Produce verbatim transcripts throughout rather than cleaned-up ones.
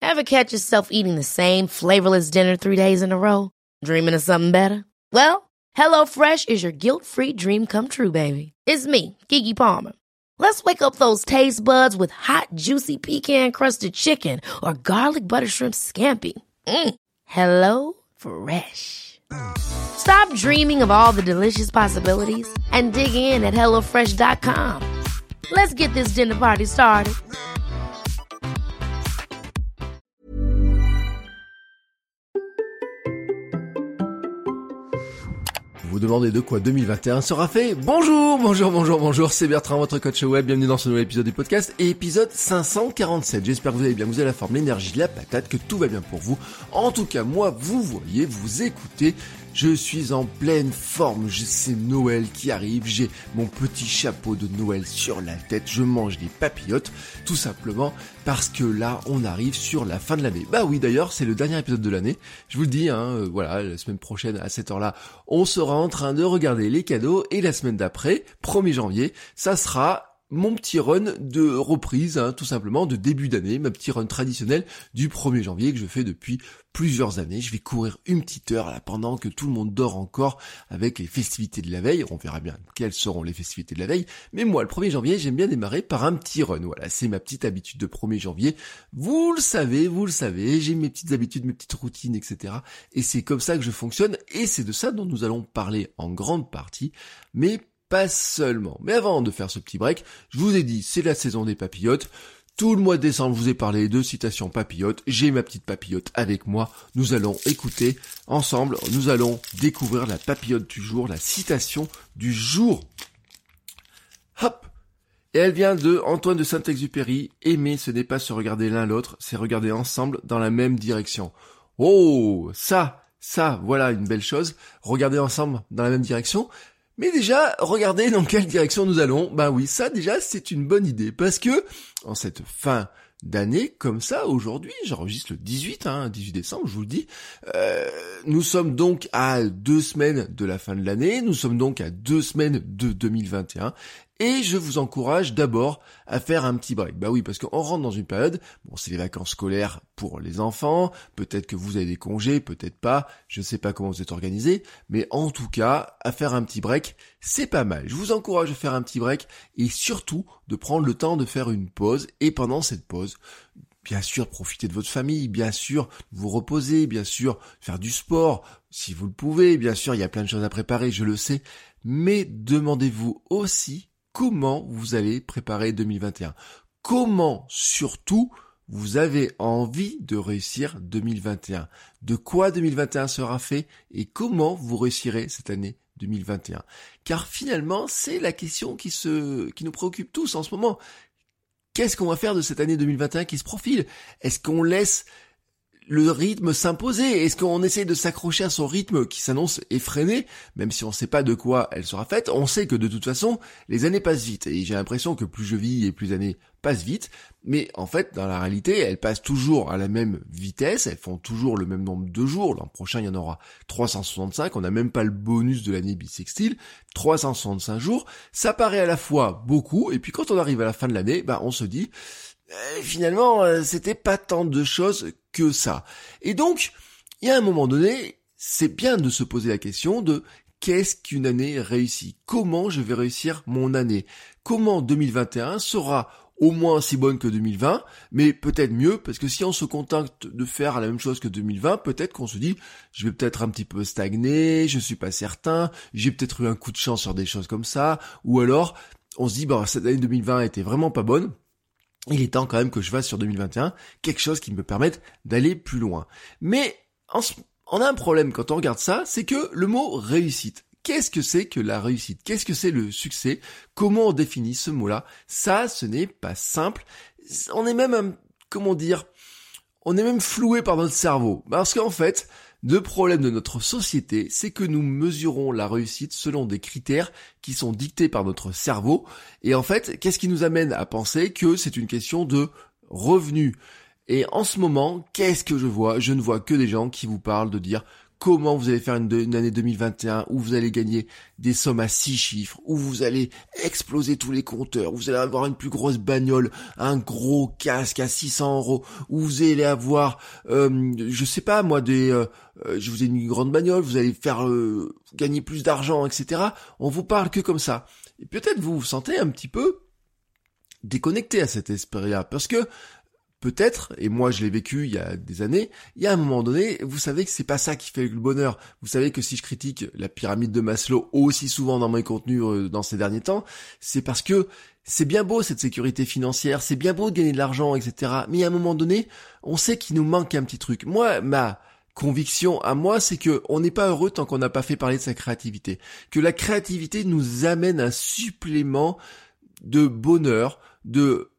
Ever catch yourself eating the same flavorless dinner three days in a row? Dreaming of something better? Well, HelloFresh is your guilt-free dream come true, baby. It's me, Keke Palmer. Let's wake up those taste buds with hot, juicy pecan-crusted chicken or garlic butter shrimp scampi. Mm. Hello Fresh. Stop dreaming of all the delicious possibilities and dig in at hello fresh dot com. Let's get this dinner party started. Vous vous demandez de quoi deux mille vingt et un sera fait? Bonjour, bonjour, bonjour, bonjour, c'est Bertrand, votre coach web, bienvenue dans ce nouvel épisode du podcast, épisode cinq cent quarante-sept. J'espère que vous allez bien, que vous avez la forme, l'énergie, la patate, que tout va bien pour vous. En tout cas, moi, vous voyez, vous écoutez, je suis en pleine forme, c'est Noël qui arrive, j'ai mon petit chapeau de Noël sur la tête, je mange des papillotes, tout simplement parce que là, on arrive sur la fin de l'année. Bah oui, d'ailleurs, c'est le dernier épisode de l'année, je vous le dis, hein, euh, voilà, la semaine prochaine, à cette heure-là, on sera en train de regarder les cadeaux, et la semaine d'après, premier janvier, ça sera mon petit run de reprise, hein, tout simplement, de début d'année, ma petit run traditionnel du premier janvier que je fais depuis plusieurs années. Je vais courir une petite heure là pendant que tout le monde dort encore avec les festivités de la veille. On verra bien quelles seront les festivités de la veille. Mais moi, le premier janvier, j'aime bien démarrer par un petit run. Voilà, c'est ma petite habitude de premier janvier. Vous le savez, vous le savez, j'ai mes petites habitudes, mes petites routines, et cetera. Et c'est comme ça que je fonctionne. Et c'est de ça dont nous allons parler en grande partie. Mais pas seulement. Mais avant de faire ce petit break, je vous ai dit, c'est la saison des papillotes. Tout le mois de décembre, je vous ai parlé de citations papillotes. J'ai ma petite papillote avec moi. Nous allons écouter ensemble, nous allons découvrir la papillote du jour, la citation du jour. Hop! Et elle vient de Antoine de Saint-Exupéry. Aimer, ce n'est pas se regarder l'un l'autre, c'est regarder ensemble dans la même direction. Oh! Ça, ça, voilà une belle chose. Regarder ensemble dans la même direction. Mais déjà, regardez dans quelle direction nous allons. Ben oui, ça déjà, c'est une bonne idée. Parce que, en cette fin d'année, comme ça, aujourd'hui, j'enregistre le dix-huit, hein, dix-huit décembre, je vous le dis, euh, nous sommes donc à deux semaines de la fin de l'année, nous sommes donc à deux semaines de deux mille vingt et un, et je vous encourage d'abord à faire un petit break. Bah oui, parce qu'on rentre dans une période, bon, c'est les vacances scolaires pour les enfants, peut-être que vous avez des congés, peut-être pas, je ne sais pas comment vous êtes organisés, mais en tout cas, à faire un petit break, c'est pas mal. Je vous encourage à faire un petit break, et surtout, de prendre le temps de faire une pause, et pendant cette pause, bien sûr, profiter de votre famille, bien sûr, vous reposer, bien sûr, faire du sport, si vous le pouvez, bien sûr, il y a plein de choses à préparer, je le sais, mais demandez-vous aussi comment vous allez préparer deux mille vingt et un. Comment, surtout, vous avez envie de réussir deux mille vingt et un. De quoi deux mille vingt et un sera fait et comment vous réussirez cette année deux mille vingt et un. Car finalement, c'est la question qui se, qui nous préoccupe tous en ce moment. Qu'est-ce qu'on va faire de cette année deux mille vingt et un qui se profile? Est-ce qu'on laisse le rythme s'imposer? Est-ce qu'on essaie de s'accrocher à son rythme qui s'annonce effréné, même si on ne sait pas de quoi elle sera faite? On sait que de toute façon, les années passent vite, et j'ai l'impression que plus je vis et plus les années passent vite, mais en fait, dans la réalité, elles passent toujours à la même vitesse, elles font toujours le même nombre de jours. L'an prochain, il y en aura trois cent soixante-cinq, on n'a même pas le bonus de l'année bissextile, trois cent soixante-cinq jours, ça paraît à la fois beaucoup, et puis quand on arrive à la fin de l'année, bah on se dit, euh, finalement, euh, c'était pas tant de choses que ça. Et donc, il y a un moment donné, c'est bien de se poser la question de qu'est-ce qu'une année réussie? Comment je vais réussir mon année? Comment deux mille vingt et un sera au moins aussi bonne que deux mille vingt, mais peut-être mieux, parce que si on se contente de faire la même chose que deux mille vingt, peut-être qu'on se dit, je vais peut-être un petit peu stagner, je suis pas certain, j'ai peut-être eu un coup de chance sur des choses comme ça, ou alors, on se dit, bah, cette année deux mille vingt était vraiment pas bonne, il est temps quand même que je fasse sur deux mille vingt et un quelque chose qui me permette d'aller plus loin. Mais en ce, on a un problème quand on regarde ça, c'est que le mot réussite. Qu'est-ce que c'est que la réussite? Qu'est-ce que c'est le succès? Comment on définit ce mot-là? Ça, ce n'est pas simple. On est même, un, comment dire, on est même floué par notre cerveau. Parce qu'en fait, le problème de notre société, c'est que nous mesurons la réussite selon des critères qui sont dictés par notre cerveau. Et en fait, qu'est-ce qui nous amène à penser que c'est une question de revenus? Et en ce moment, qu'est-ce que je vois? Je ne vois que des gens qui vous parlent de dire comment vous allez faire une, une année deux mille vingt et un où vous allez gagner des sommes à six chiffres, où vous allez exploser tous les compteurs, où vous allez avoir une plus grosse bagnole, un gros casque à six cents euros, où vous allez avoir, euh, je sais pas moi, des, euh, euh, je vous ai une grande bagnole, vous allez faire euh, gagner plus d'argent, et cetera. On vous parle que comme ça. Et peut-être vous vous sentez un petit peu déconnecté à cet esprit-là, parce que peut-être, et moi je l'ai vécu il y a des années, il y a un moment donné, vous savez que c'est pas ça qui fait le bonheur. Vous savez que si je critique la pyramide de Maslow aussi souvent dans mes contenus euh, dans ces derniers temps, c'est parce que c'est bien beau cette sécurité financière, c'est bien beau de gagner de l'argent, et cetera. Mais à un moment donné, on sait qu'il nous manque un petit truc. Moi, ma conviction à moi, c'est que on n'est pas heureux tant qu'on n'a pas fait parler de sa créativité. Que la créativité nous amène un supplément de bonheur, de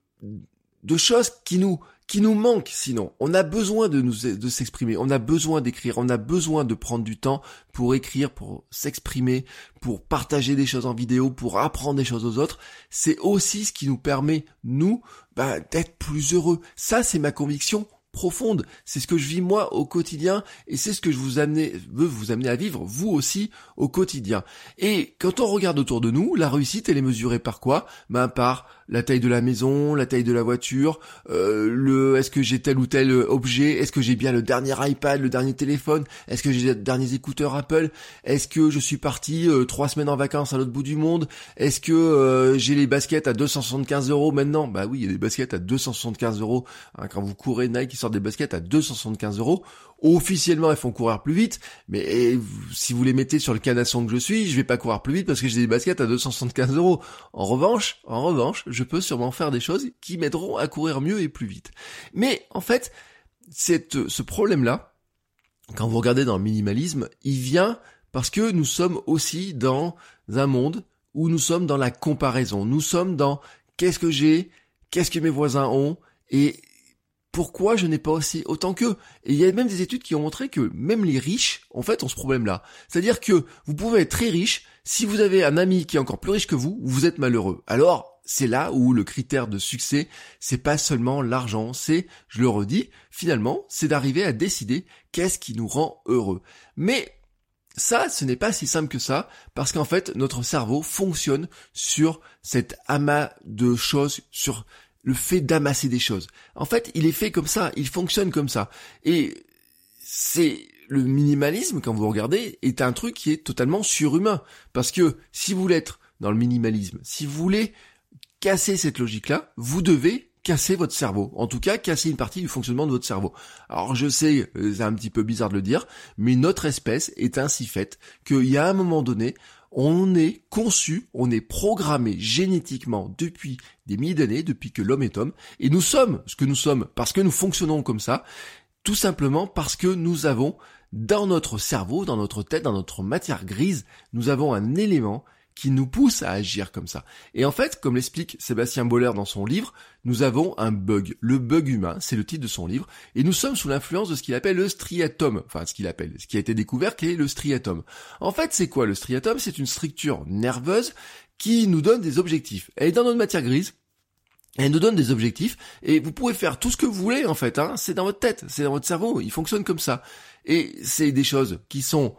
de choses qui nous qui nous manquent sinon. On a besoin de nous de s'exprimer, on a besoin d'écrire, on a besoin de prendre du temps pour écrire, pour s'exprimer, pour partager des choses en vidéo, pour apprendre des choses aux autres. C'est aussi ce qui nous permet, nous, bah, d'être plus heureux. Ça, c'est ma conviction profonde. C'est ce que je vis moi au quotidien et c'est ce que je vous amener, veux vous amener à vivre vous aussi au quotidien. Et quand on regarde autour de nous, la réussite, elle est mesurée par quoi ? Ben, par la taille de la maison, la taille de la voiture, euh, le est-ce que j'ai tel ou tel objet, est-ce que j'ai bien le dernier iPad, le dernier téléphone, est-ce que j'ai les derniers écouteurs Apple, est-ce que je suis parti euh, trois semaines en vacances à l'autre bout du monde, est-ce que euh, j'ai les baskets à deux cent soixante-quinze euros maintenant ? Bah oui, il y a des baskets à deux cent soixante-quinze euros. Hein, quand vous courez, Nike, ils sortent des baskets à deux cent soixante-quinze euros. Officiellement, elles font courir plus vite, mais et, si vous les mettez sur le canasson que je suis, je vais pas courir plus vite parce que j'ai des baskets à deux cent soixante-quinze euros. En revanche, en revanche, je peux sûrement faire des choses qui m'aideront à courir mieux et plus vite. Mais en fait, cette, ce problème-là, quand vous regardez dans le minimalisme, il vient parce que nous sommes aussi dans un monde où nous sommes dans la comparaison. Nous sommes dans qu'est-ce que j'ai, qu'est-ce que mes voisins ont, et pourquoi je n'ai pas aussi autant qu'eux. Et il y a même des études qui ont montré que même les riches, en fait, ont ce problème-là. C'est-à-dire que vous pouvez être très riche, si vous avez un ami qui est encore plus riche que vous, vous êtes malheureux. Alors, c'est là où le critère de succès, c'est pas seulement l'argent, c'est, je le redis, finalement, c'est d'arriver à décider qu'est-ce qui nous rend heureux. Mais ça, ce n'est pas si simple que ça, parce qu'en fait, notre cerveau fonctionne sur cet amas de choses, sur le fait d'amasser des choses. En fait, il est fait comme ça, il fonctionne comme ça. Et c'est le minimalisme, quand vous regardez, est un truc qui est totalement surhumain. Parce que si vous voulez être dans le minimalisme, si vous voulez casser cette logique-là, vous devez casser votre cerveau. En tout cas, casser une partie du fonctionnement de votre cerveau. Alors je sais, c'est un petit peu bizarre de le dire, mais notre espèce est ainsi faite qu'il y a un moment donné, on est conçu, on est programmé génétiquement depuis des milliers d'années, depuis que l'homme est homme, et nous sommes ce que nous sommes parce que nous fonctionnons comme ça, tout simplement parce que nous avons dans notre cerveau, dans notre tête, dans notre matière grise, nous avons un élément qui nous pousse à agir comme ça. Et en fait, comme l'explique Sébastien Boller dans son livre, nous avons un bug. Le bug humain, c'est le titre de son livre, et nous sommes sous l'influence de ce qu'il appelle le striatum. Enfin, ce qu'il appelle, ce qui a été découvert, qui est le striatum. En fait, c'est quoi le striatum ? C'est une structure nerveuse qui nous donne des objectifs. Elle est dans notre matière grise, elle nous donne des objectifs, et vous pouvez faire tout ce que vous voulez, en fait, hein. C'est dans votre tête, c'est dans votre cerveau, il fonctionne comme ça. Et c'est des choses qui sont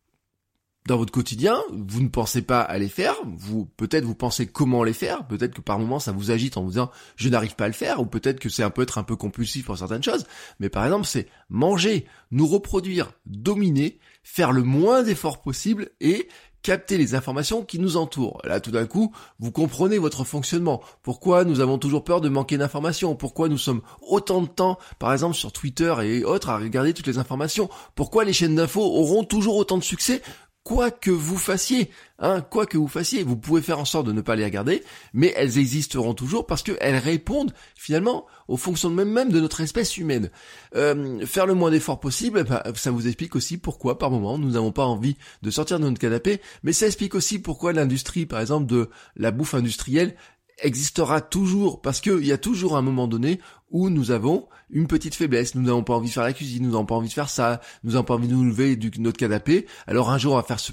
dans votre quotidien, vous ne pensez pas à les faire, vous peut-être vous pensez comment les faire, peut-être que par moments ça vous agite en vous disant je n'arrive pas à le faire, ou peut-être que c'est un peu être un peu compulsif pour certaines choses, mais par exemple c'est manger, nous reproduire, dominer, faire le moins d'efforts possible et capter les informations qui nous entourent. Là, tout d'un coup, vous comprenez votre fonctionnement. Pourquoi nous avons toujours peur de manquer d'informations ? Pourquoi nous sommes autant de temps, par exemple sur Twitter et autres, à regarder toutes les informations ? Pourquoi les chaînes d'infos auront toujours autant de succès ? Quoi que vous fassiez, hein, quoi que vous fassiez, vous pouvez faire en sorte de ne pas les regarder, mais elles existeront toujours parce qu'elles répondent finalement au fonctionnement même de notre espèce humaine. Euh, faire le moins d'efforts possible, bah, ça vous explique aussi pourquoi par moment nous n'avons pas envie de sortir de notre canapé, mais ça explique aussi pourquoi l'industrie, par exemple de la bouffe industrielle, existera toujours, parce qu'il y a toujours un moment donné où nous avons une petite faiblesse. Nous n'avons pas envie de faire la cuisine, nous n'avons pas envie de faire ça, nous n'avons pas envie de nous lever de notre canapé. Alors un jour, on va faire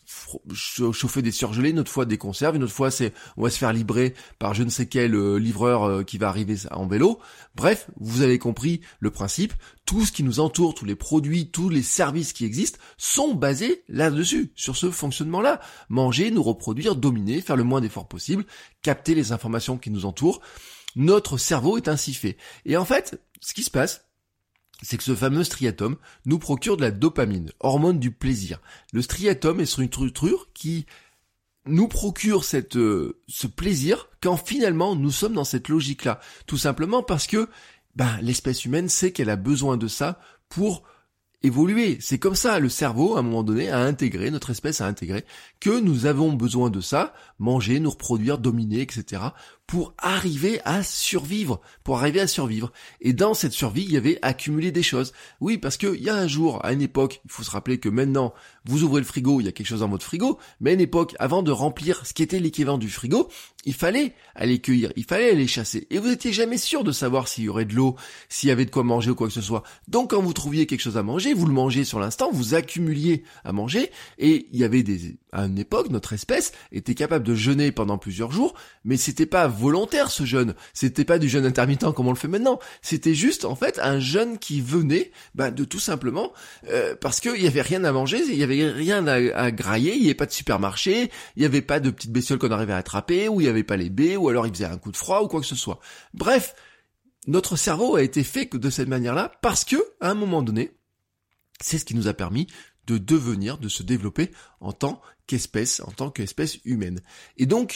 chauffer des surgelés, une autre fois des conserves, une autre fois c'est on va se faire livrer par je ne sais quel euh, livreur euh, qui va arriver en vélo. Bref, vous avez compris le principe. Tout ce qui nous entoure, tous les produits, tous les services qui existent sont basés là-dessus, sur ce fonctionnement-là. Manger, nous reproduire, dominer, faire le moins d'efforts possible, capter les informations qui nous entourent. Notre cerveau est ainsi fait. Et en fait, ce qui se passe, c'est que ce fameux striatum nous procure de la dopamine, hormone du plaisir. Le striatum est une structure qui nous procure cette, euh, ce plaisir quand finalement nous sommes dans cette logique-là. Tout simplement parce que ben, l'espèce humaine sait qu'elle a besoin de ça pour évoluer. C'est comme ça, le cerveau, à un moment donné, a intégré, notre espèce a intégré, que nous avons besoin de ça, manger, nous reproduire, dominer, et cetera, pour arriver à survivre, pour arriver à survivre. Et dans cette survie, il y avait accumulé des choses. Oui, parce que il y a un jour, à une époque, il faut se rappeler que maintenant, vous ouvrez le frigo, il y a quelque chose dans votre frigo, mais à une époque, avant de remplir ce qui était l'équivalent du frigo, il fallait aller cueillir, il fallait aller chasser. Et vous n'étiez jamais sûr de savoir s'il y aurait de l'eau, s'il y avait de quoi manger ou quoi que ce soit. Donc quand vous trouviez quelque chose à manger, vous le mangez sur l'instant, vous accumuliez à manger, et il y avait des, à une époque, notre espèce était capable de jeûner pendant plusieurs jours, mais c'était pas volontaire ce jeûne, c'était pas du jeûne intermittent comme on le fait maintenant, c'était juste en fait un jeûne qui venait bah, de tout simplement euh, parce qu'il y avait rien à manger, il y avait rien à, à grailler, il y avait pas de supermarché, il y avait pas de petites bestioles qu'on arrivait à attraper, ou il y avait pas les baies, ou alors il faisait un coup de froid ou quoi que ce soit. Bref, notre cerveau a été fait de cette manière-là parce que à un moment donné, c'est ce qui nous a permis de devenir, de se développer en tant qu'espèce, en tant qu'espèce humaine. Et donc,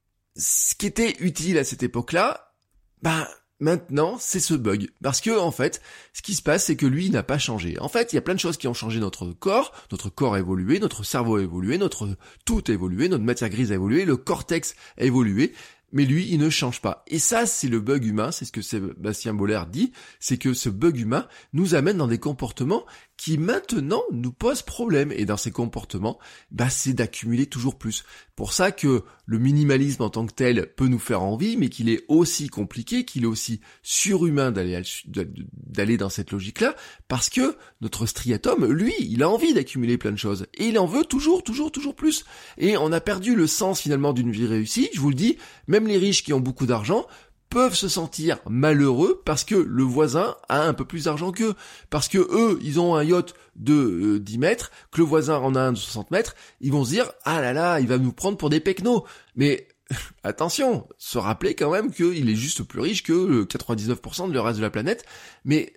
ce qui était utile à cette époque-là, bah maintenant, c'est ce bug. Parce que, en fait, ce qui se passe, c'est que lui, il n'a pas changé. En fait, il y a plein de choses qui ont changé notre corps. Notre corps a évolué, notre cerveau a évolué, notre tout a évolué, notre matière grise a évolué, le cortex a évolué. Mais lui, il ne change pas. Et ça, c'est le bug humain, c'est ce que Sébastien Boller dit, c'est que ce bug humain nous amène dans des comportements qui maintenant nous posent problème. Et dans ces comportements, bah, c'est d'accumuler toujours plus. Pour ça que le minimalisme en tant que tel peut nous faire envie, mais qu'il est aussi compliqué, qu'il est aussi surhumain d'aller, d'aller dans cette logique-là, parce que notre striatum, lui, il a envie d'accumuler plein de choses. Et il en veut toujours, toujours, toujours plus. Et on a perdu le sens finalement d'une vie réussie, je vous le dis, même les riches qui ont beaucoup d'argent peuvent se sentir malheureux parce que le voisin a un peu plus d'argent qu'eux. Parce que eux, ils ont un yacht de euh, dix mètres, que le voisin en a un de soixante mètres, ils vont se dire « Ah là là, il va nous prendre pour des pecnos ». Mais attention, se rappeler quand même qu'il est juste plus riche que le quatre-vingt-dix-neuf pour cent de le reste de la planète. Mais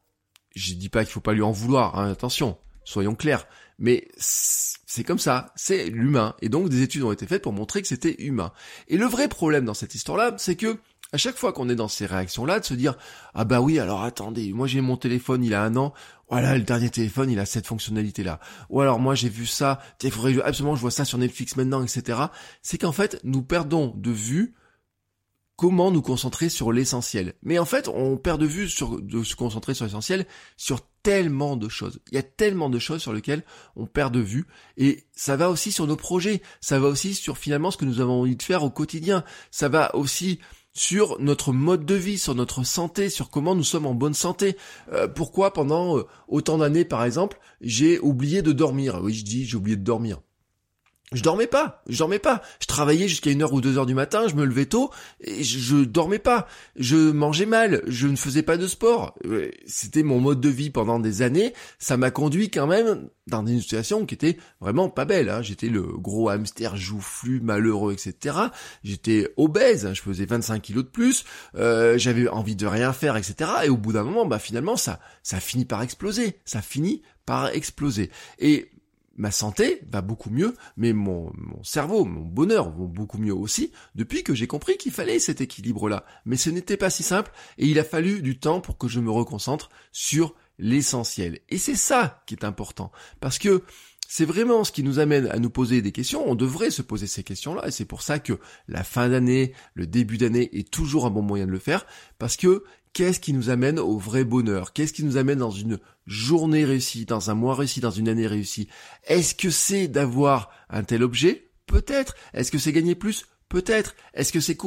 je dis pas qu'il faut pas lui en vouloir, hein, attention, soyons clairs. Mais c'est comme ça, c'est l'humain. Et donc des études ont été faites pour montrer que c'était humain. Et le vrai problème dans cette histoire-là, c'est que à chaque fois qu'on est dans ces réactions-là, de se dire « Ah bah oui, alors attendez, moi j'ai mon téléphone, il a un an, voilà, le dernier téléphone, il a cette fonctionnalité-là. Ou alors moi j'ai vu ça, il faudrait absolument que je vois ça sur Netflix maintenant, et cetera » C'est qu'en fait, nous perdons de vue comment nous concentrer sur l'essentiel. Mais en fait, on perd de vue sur, de se concentrer sur l'essentiel sur tellement de choses. Il y a tellement de choses sur lesquelles on perd de vue. Et ça va aussi sur nos projets. Ça va aussi sur finalement ce que nous avons envie de faire au quotidien. Ça va aussi sur notre mode de vie, sur notre santé, sur comment nous sommes en bonne santé. Euh, pourquoi pendant euh, autant d'années, par exemple, j'ai oublié de dormir. Oui, je dis j'ai oublié de dormir. Je dormais pas, je dormais pas. Je travaillais jusqu'à une heure ou deux heures du matin, je me levais tôt, et je, je dormais pas. Je mangeais mal, je ne faisais pas de sport. C'était mon mode de vie pendant des années. Ça m'a conduit quand même dans une situation qui était vraiment pas belle. Hein. J'étais le gros hamster joufflu, malheureux, et cetera. J'étais obèse, hein. Je faisais vingt-cinq kilos de plus. Euh, j'avais envie de rien faire, et cetera. Et au bout d'un moment, bah finalement, ça, ça finit par exploser. Ça finit par exploser. Et ma santé va beaucoup mieux, mais mon, mon cerveau, mon bonheur vont beaucoup mieux aussi, depuis que j'ai compris qu'il fallait cet équilibre-là. Mais ce n'était pas si simple, et il a fallu du temps pour que je me reconcentre sur l'essentiel. Et c'est ça qui est important, parce que c'est vraiment ce qui nous amène à nous poser des questions. On devrait se poser ces questions-là, et c'est pour ça que la fin d'année, le début d'année est toujours un bon moyen de le faire, parce que qu'est-ce qui nous amène au vrai bonheur? Qu'est-ce qui nous amène dans une journée réussie, dans un mois réussi, dans une année réussie? Est-ce que c'est d'avoir un tel objet? Peut-être. Est-ce que c'est gagner plus? Peut-être. Est-ce que c'est courir?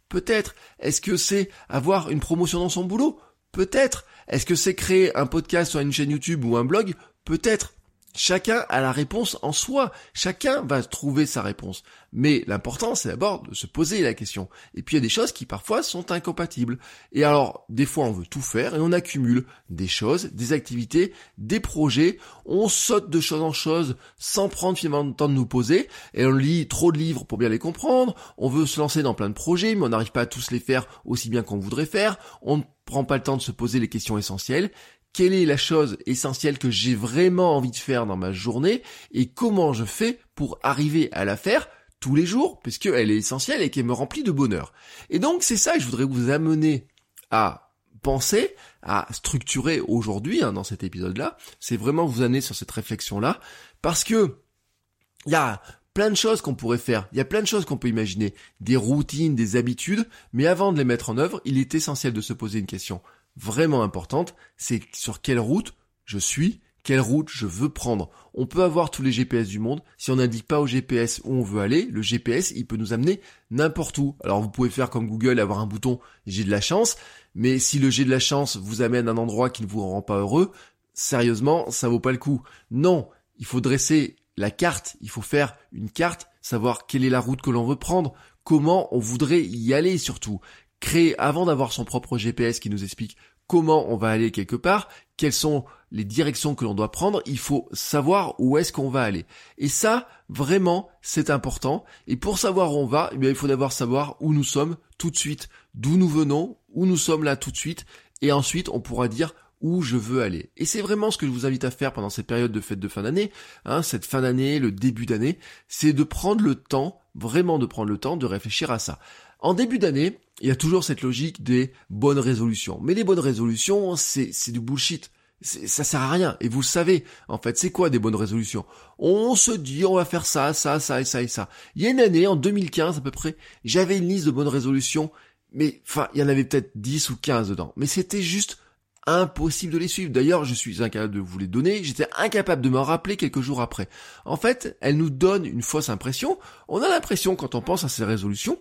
Peut-être. Est-ce que c'est avoir une promotion dans son boulot? Peut-être. Est-ce que c'est créer un podcast sur une chaîne YouTube ou un blog? Peut-être. Chacun a la réponse en soi. Chacun va trouver sa réponse. Mais l'important, c'est d'abord de se poser la question. Et puis, il y a des choses qui, parfois, sont incompatibles. Et alors, des fois, on veut tout faire et on accumule des choses, des activités, des projets. On saute de chose en chose sans prendre finalement le temps de nous poser. Et on lit trop de livres pour bien les comprendre. On veut se lancer dans plein de projets, mais on n'arrive pas à tous les faire aussi bien qu'on voudrait faire. On ne prend pas le temps de se poser les questions essentielles. Quelle est la chose essentielle que j'ai vraiment envie de faire dans ma journée et comment je fais pour arriver à la faire tous les jours, puisqu'elle est essentielle et qu'elle me remplit de bonheur. Et donc c'est ça que je voudrais vous amener à penser, à structurer aujourd'hui hein, dans cet épisode-là. C'est vraiment vous amener sur cette réflexion-là, parce que il y a plein de choses qu'on pourrait faire, il y a plein de choses qu'on peut imaginer, des routines, des habitudes, mais avant de les mettre en œuvre, il est essentiel de se poser une question vraiment importante, c'est sur quelle route je suis, quelle route je veux prendre. On peut avoir tous les G P S du monde, si on n'indique pas au G P S où on veut aller, le G P S, il peut nous amener n'importe où. Alors vous pouvez faire comme Google, avoir un bouton « j'ai de la chance », mais si le « j'ai de la chance » vous amène à un endroit qui ne vous rend pas heureux, sérieusement, ça vaut pas le coup. Non, il faut dresser la carte, il faut faire une carte, savoir quelle est la route que l'on veut prendre, comment on voudrait y aller surtout. Créer, avant d'avoir son propre G P S qui nous explique comment on va aller quelque part, quelles sont les directions que l'on doit prendre, il faut savoir où est-ce qu'on va aller. Et ça, vraiment, c'est important. Et pour savoir où on va, eh bien, il faut d'abord savoir où nous sommes tout de suite, d'où nous venons, où nous sommes là tout de suite, et ensuite on pourra dire où je veux aller. Et c'est vraiment ce que je vous invite à faire pendant cette période de fête de fin d'année, hein, cette fin d'année, le début d'année, c'est de prendre le temps, vraiment de prendre le temps de réfléchir à ça. En début d'année, il y a toujours cette logique des bonnes résolutions. Mais les bonnes résolutions, c'est, c'est du bullshit. C'est, ça sert à rien. Et vous le savez, en fait, c'est quoi des bonnes résolutions? On se dit, on va faire ça, ça, ça et ça et ça. Il y a une année, en deux mille quinze à peu près, j'avais une liste de bonnes résolutions, mais enfin, il y en avait peut-être dix ou quinze dedans. Mais c'était juste impossible de les suivre. D'ailleurs, je suis incapable de vous les donner, j'étais incapable de m'en rappeler quelques jours après. En fait, elles nous donnent une fausse impression. On a l'impression, quand on pense à ces résolutions,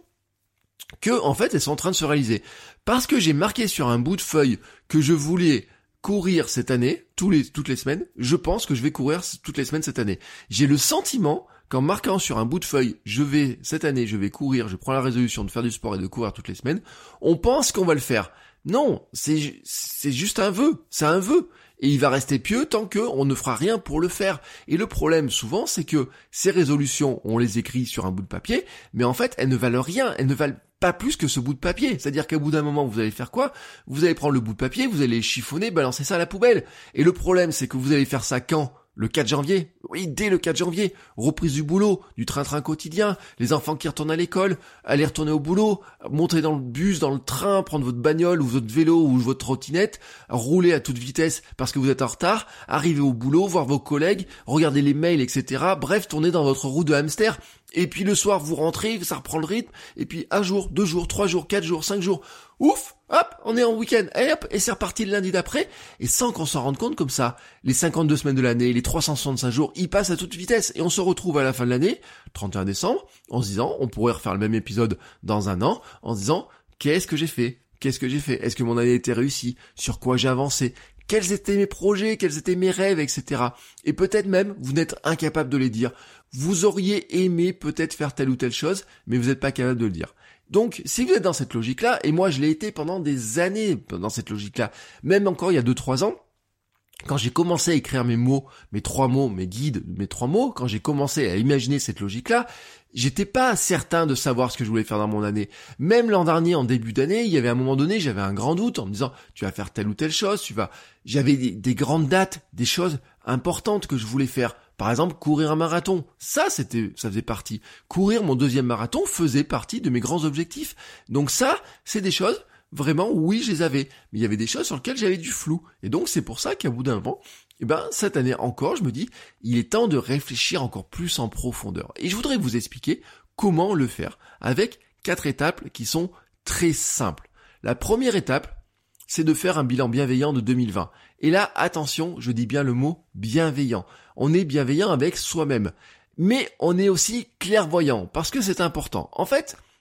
que, en fait, elles sont en train de se réaliser. Parce que j'ai marqué sur un bout de feuille que je voulais courir cette année, tous les, toutes les semaines, je pense que je vais courir toutes les semaines cette année. J'ai le sentiment qu'en marquant sur un bout de feuille, je vais, cette année, je vais courir, je prends la résolution de faire du sport et de courir toutes les semaines, on pense qu'on va le faire. Non, c'est, c'est juste un vœu, c'est un vœu. Et il va rester pieux tant qu'on ne fera rien pour le faire. Et le problème, souvent, c'est que ces résolutions, on les écrit sur un bout de papier, mais en fait, elles ne valent rien, elles ne valent pas plus que ce bout de papier. C'est-à-dire qu'à bout d'un moment, vous allez faire quoi? Vous allez prendre le bout de papier, vous allez chiffonner, balancer ça à la poubelle. Et le problème, c'est que vous allez faire ça quand? Le quatre janvier. Oui, dès le quatre janvier. Reprise du boulot, du train-train quotidien, les enfants qui retournent à l'école, aller retourner au boulot, monter dans le bus, dans le train, prendre votre bagnole ou votre vélo ou votre trottinette, rouler à toute vitesse parce que vous êtes en retard, arriver au boulot, voir vos collègues, regarder les mails, et cetera. Bref, tourner dans votre roue de hamster. Et puis le soir, vous rentrez, ça reprend le rythme. Et puis un jour, deux jours, trois jours, quatre jours, cinq jours. Ouf, hop, on est en week-end. Et hop, et c'est reparti le lundi d'après. Et sans qu'on s'en rende compte comme ça, les cinquante-deux semaines de l'année, les trois cent soixante-cinq jours, ils passent à toute vitesse. Et on se retrouve à la fin de l'année, trente et un décembre, en se disant, on pourrait refaire le même épisode dans un an, en se disant, qu'est-ce que j'ai fait? Qu'est-ce que j'ai fait? Est-ce que mon année était réussie? Sur quoi j'ai avancé? Quels étaient mes projets? Quels étaient mes rêves, et cetera. Et peut-être même, vous n'êtes incapable de les dire. Vous auriez aimé peut-être faire telle ou telle chose, mais vous n'êtes pas capable de le dire. Donc, si vous êtes dans cette logique-là, et moi je l'ai été pendant des années dans cette logique-là, même encore il y a deux trois ans, quand j'ai commencé à écrire mes mots, mes trois mots, mes guides, mes trois mots, quand j'ai commencé à imaginer cette logique-là, j'étais pas certain de savoir ce que je voulais faire dans mon année. Même l'an dernier, en début d'année, il y avait un moment donné, j'avais un grand doute en me disant, tu vas faire telle ou telle chose, tu vas, j'avais des, des grandes dates, des choses importantes que je voulais faire. Par exemple, courir un marathon. Ça, c'était, ça faisait partie. Courir mon deuxième marathon faisait partie de mes grands objectifs. Donc ça, c'est des choses, vraiment, oui, je les avais. Mais il y avait des choses sur lesquelles j'avais du flou. Et donc, c'est pour ça qu'à bout d'un moment, eh ben, cette année encore, je me dis, il est temps de réfléchir encore plus en profondeur. Et je voudrais vous expliquer comment le faire avec quatre étapes qui sont très simples. La première étape, c'est de faire un bilan bienveillant de deux mille vingt. Et là, attention, je dis bien le mot bienveillant. On est bienveillant avec soi-même. Mais on est aussi clairvoyant, parce que c'est important. En fait,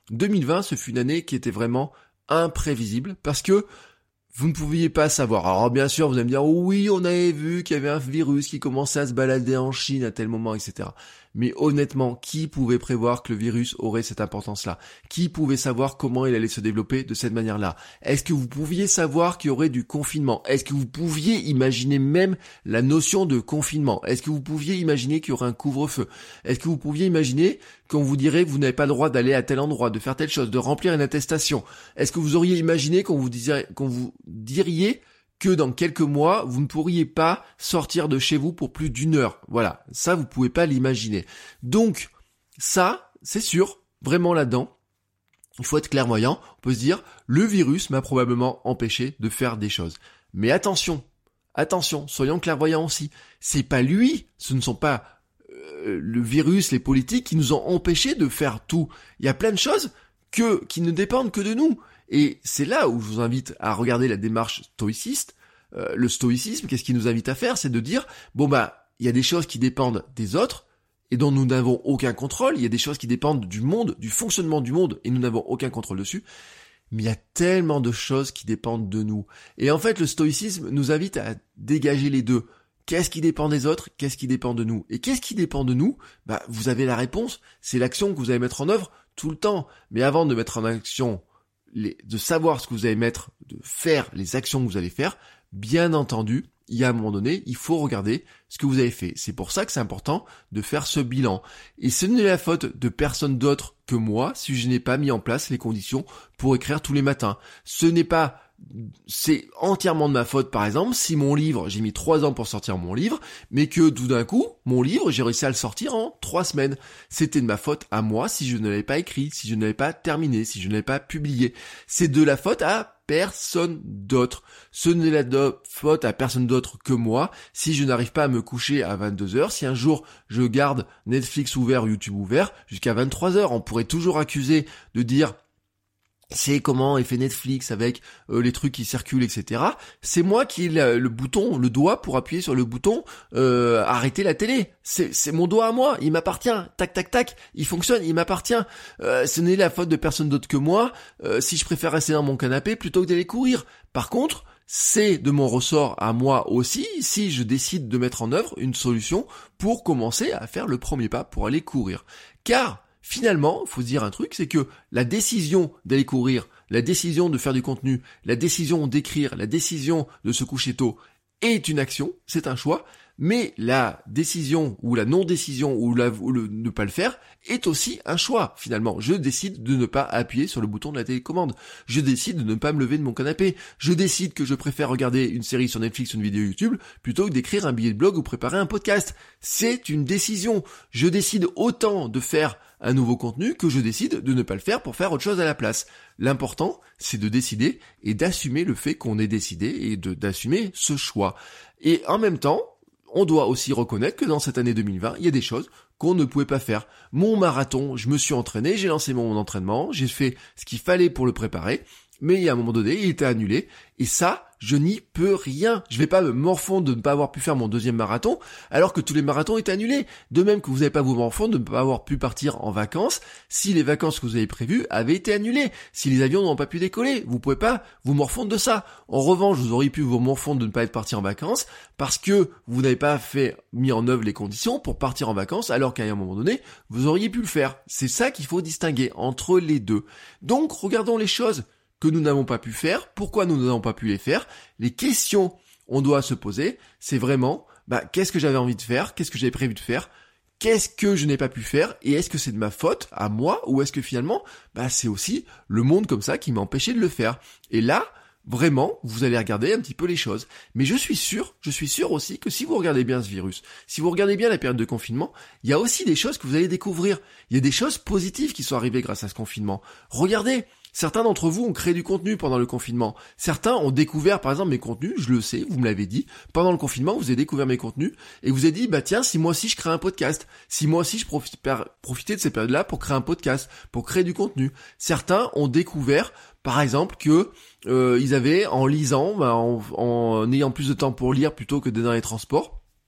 deux mille vingt, ce fut une année qui était vraiment imprévisible parce que vous ne pouviez pas savoir. Alors bien sûr, vous allez me dire, oh oui, on avait vu qu'il y avait un virus qui commençait à se balader en Chine à tel moment, et cetera. Mais honnêtement, qui pouvait prévoir que le virus aurait cette importance-là? Qui pouvait savoir comment il allait se développer de cette manière-là? Est-ce que vous pouviez savoir qu'il y aurait du confinement? Est-ce que vous pouviez imaginer même la notion de confinement? Est-ce que vous pouviez imaginer qu'il y aurait un couvre-feu? Est-ce que vous pouviez imaginer qu'on vous dirait que vous n'avez pas le droit d'aller à tel endroit, de faire telle chose, de remplir une attestation? Est-ce que vous auriez imaginé qu'on vous disirait, qu'on vous diriez que dans quelques mois, vous ne pourriez pas sortir de chez vous pour plus d'une heure? Voilà, ça vous pouvez pas l'imaginer. Donc, ça, c'est sûr, vraiment là-dedans, il faut être clairvoyant. On peut se dire, le virus m'a probablement empêché de faire des choses. Mais attention, attention, soyons clairvoyants aussi. C'est pas lui, ce ne sont pas euh, le virus, les politiques qui nous ont empêchés de faire tout. Il y a plein de choses que qui ne dépendent que de nous. Et c'est là où je vous invite à regarder la démarche stoïciste. Euh, le stoïcisme, qu'est-ce qu'il nous invite à faire? C'est de dire, bon bah, il y a des choses qui dépendent des autres et dont nous n'avons aucun contrôle. Il y a des choses qui dépendent du monde, du fonctionnement du monde, et nous n'avons aucun contrôle dessus. Mais il y a tellement de choses qui dépendent de nous. Et en fait, le stoïcisme nous invite à dégager les deux. Qu'est-ce qui dépend des autres? Qu'est-ce qui dépend de nous? Et qu'est-ce qui dépend de nous? Bah, vous avez la réponse. C'est l'action que vous allez mettre en œuvre tout le temps. Mais avant de mettre en action Les, de savoir ce que vous allez mettre, de faire les actions que vous allez faire, bien entendu, il y a un moment donné, il faut regarder ce que vous avez fait. C'est pour ça que c'est important de faire ce bilan. Et ce n'est la faute de personne d'autre que moi si je n'ai pas mis en place les conditions pour écrire tous les matins. Ce n'est pas... C'est entièrement de ma faute, par exemple, si mon livre, j'ai mis trois ans pour sortir mon livre, mais que tout d'un coup, mon livre, j'ai réussi à le sortir en trois semaines. C'était de ma faute à moi si je ne l'avais pas écrit, si je ne l'avais pas terminé, si je ne l'avais pas publié. C'est de la faute à personne d'autre. Ce n'est la do- faute à personne d'autre que moi si je n'arrive pas à me coucher à vingt-deux heures, si un jour je garde Netflix ouvert, YouTube ouvert, jusqu'à vingt-trois heures. On pourrait toujours accuser de dire... c'est comment est fait Netflix avec euh, les trucs qui circulent, et cetera. C'est moi qui ai le, le bouton, le doigt pour appuyer sur le bouton euh, arrêter la télé. C'est, c'est mon doigt à moi, il m'appartient. Tac, tac, tac, il fonctionne, il m'appartient. Euh, ce n'est la faute de personne d'autre que moi euh, si je préfère rester dans mon canapé plutôt que d'aller courir. Par contre, c'est de mon ressort à moi aussi si je décide de mettre en œuvre une solution pour commencer à faire le premier pas pour aller courir. Car... finalement, il faut se dire un truc, c'est que la décision d'aller courir, la décision de faire du contenu, la décision d'écrire, la décision de se coucher tôt est une action, c'est un choix, mais la décision ou la non-décision ou, la, ou le ne pas le faire est aussi un choix finalement. Je décide de ne pas appuyer sur le bouton de la télécommande. Je décide de ne pas me lever de mon canapé. Je décide que je préfère regarder une série sur Netflix ou une vidéo YouTube plutôt que d'écrire un billet de blog ou préparer un podcast. C'est une décision. Je décide autant de faire un nouveau contenu que je décide de ne pas le faire pour faire autre chose à la place. L'important, c'est de décider et d'assumer le fait qu'on ait décidé et de, d'assumer ce choix. Et en même temps, on doit aussi reconnaître que dans cette année deux mille vingt, il y a des choses qu'on ne pouvait pas faire. Mon marathon, je me suis entraîné, j'ai lancé mon entraînement, j'ai fait ce qu'il fallait pour le préparer, mais il y a un moment donné, il était annulé, et ça, je n'y peux rien. Je vais pas me morfondre de ne pas avoir pu faire mon deuxième marathon, alors que tous les marathons étaient annulés. De même que vous n'avez pas vous morfondre de ne pas avoir pu partir en vacances, si les vacances que vous avez prévues avaient été annulées, si les avions n'ont pas pu décoller. Vous pouvez pas vous morfondre de ça. En revanche, vous auriez pu vous morfondre de ne pas être parti en vacances, parce que vous n'avez pas fait, mis en œuvre les conditions pour partir en vacances, alors qu'à un moment donné, vous auriez pu le faire. C'est ça qu'il faut distinguer entre les deux. Donc, regardons les choses que nous n'avons pas pu faire, pourquoi nous n'avons pas pu les faire. Les questions on doit se poser, c'est vraiment, bah, qu'est-ce que j'avais envie de faire, qu'est-ce que j'avais prévu de faire, qu'est-ce que je n'ai pas pu faire, et est-ce que c'est de ma faute à moi, ou est-ce que finalement, bah, c'est aussi le monde comme ça qui m'a empêché de le faire. Et là, vraiment, vous allez regarder un petit peu les choses. Mais je suis sûr, je suis sûr aussi que si vous regardez bien ce virus, si vous regardez bien la période de confinement, il y a aussi des choses que vous allez découvrir. Il y a des choses positives qui sont arrivées grâce à ce confinement. Regardez. Certains d'entre vous ont créé du contenu pendant le confinement. Certains ont découvert, par exemple, mes contenus, je le sais, vous me l'avez dit. Pendant le confinement, vous avez découvert mes contenus et vous avez dit, bah tiens, si moi aussi je crée un podcast, si moi aussi je profite, profiter de ces périodes-là pour créer un podcast, pour créer du contenu. Certains ont découvert, par exemple, que euh, ils avaient, en lisant, bah, en, en ayant plus de temps pour lire plutôt que d'être dans les transports,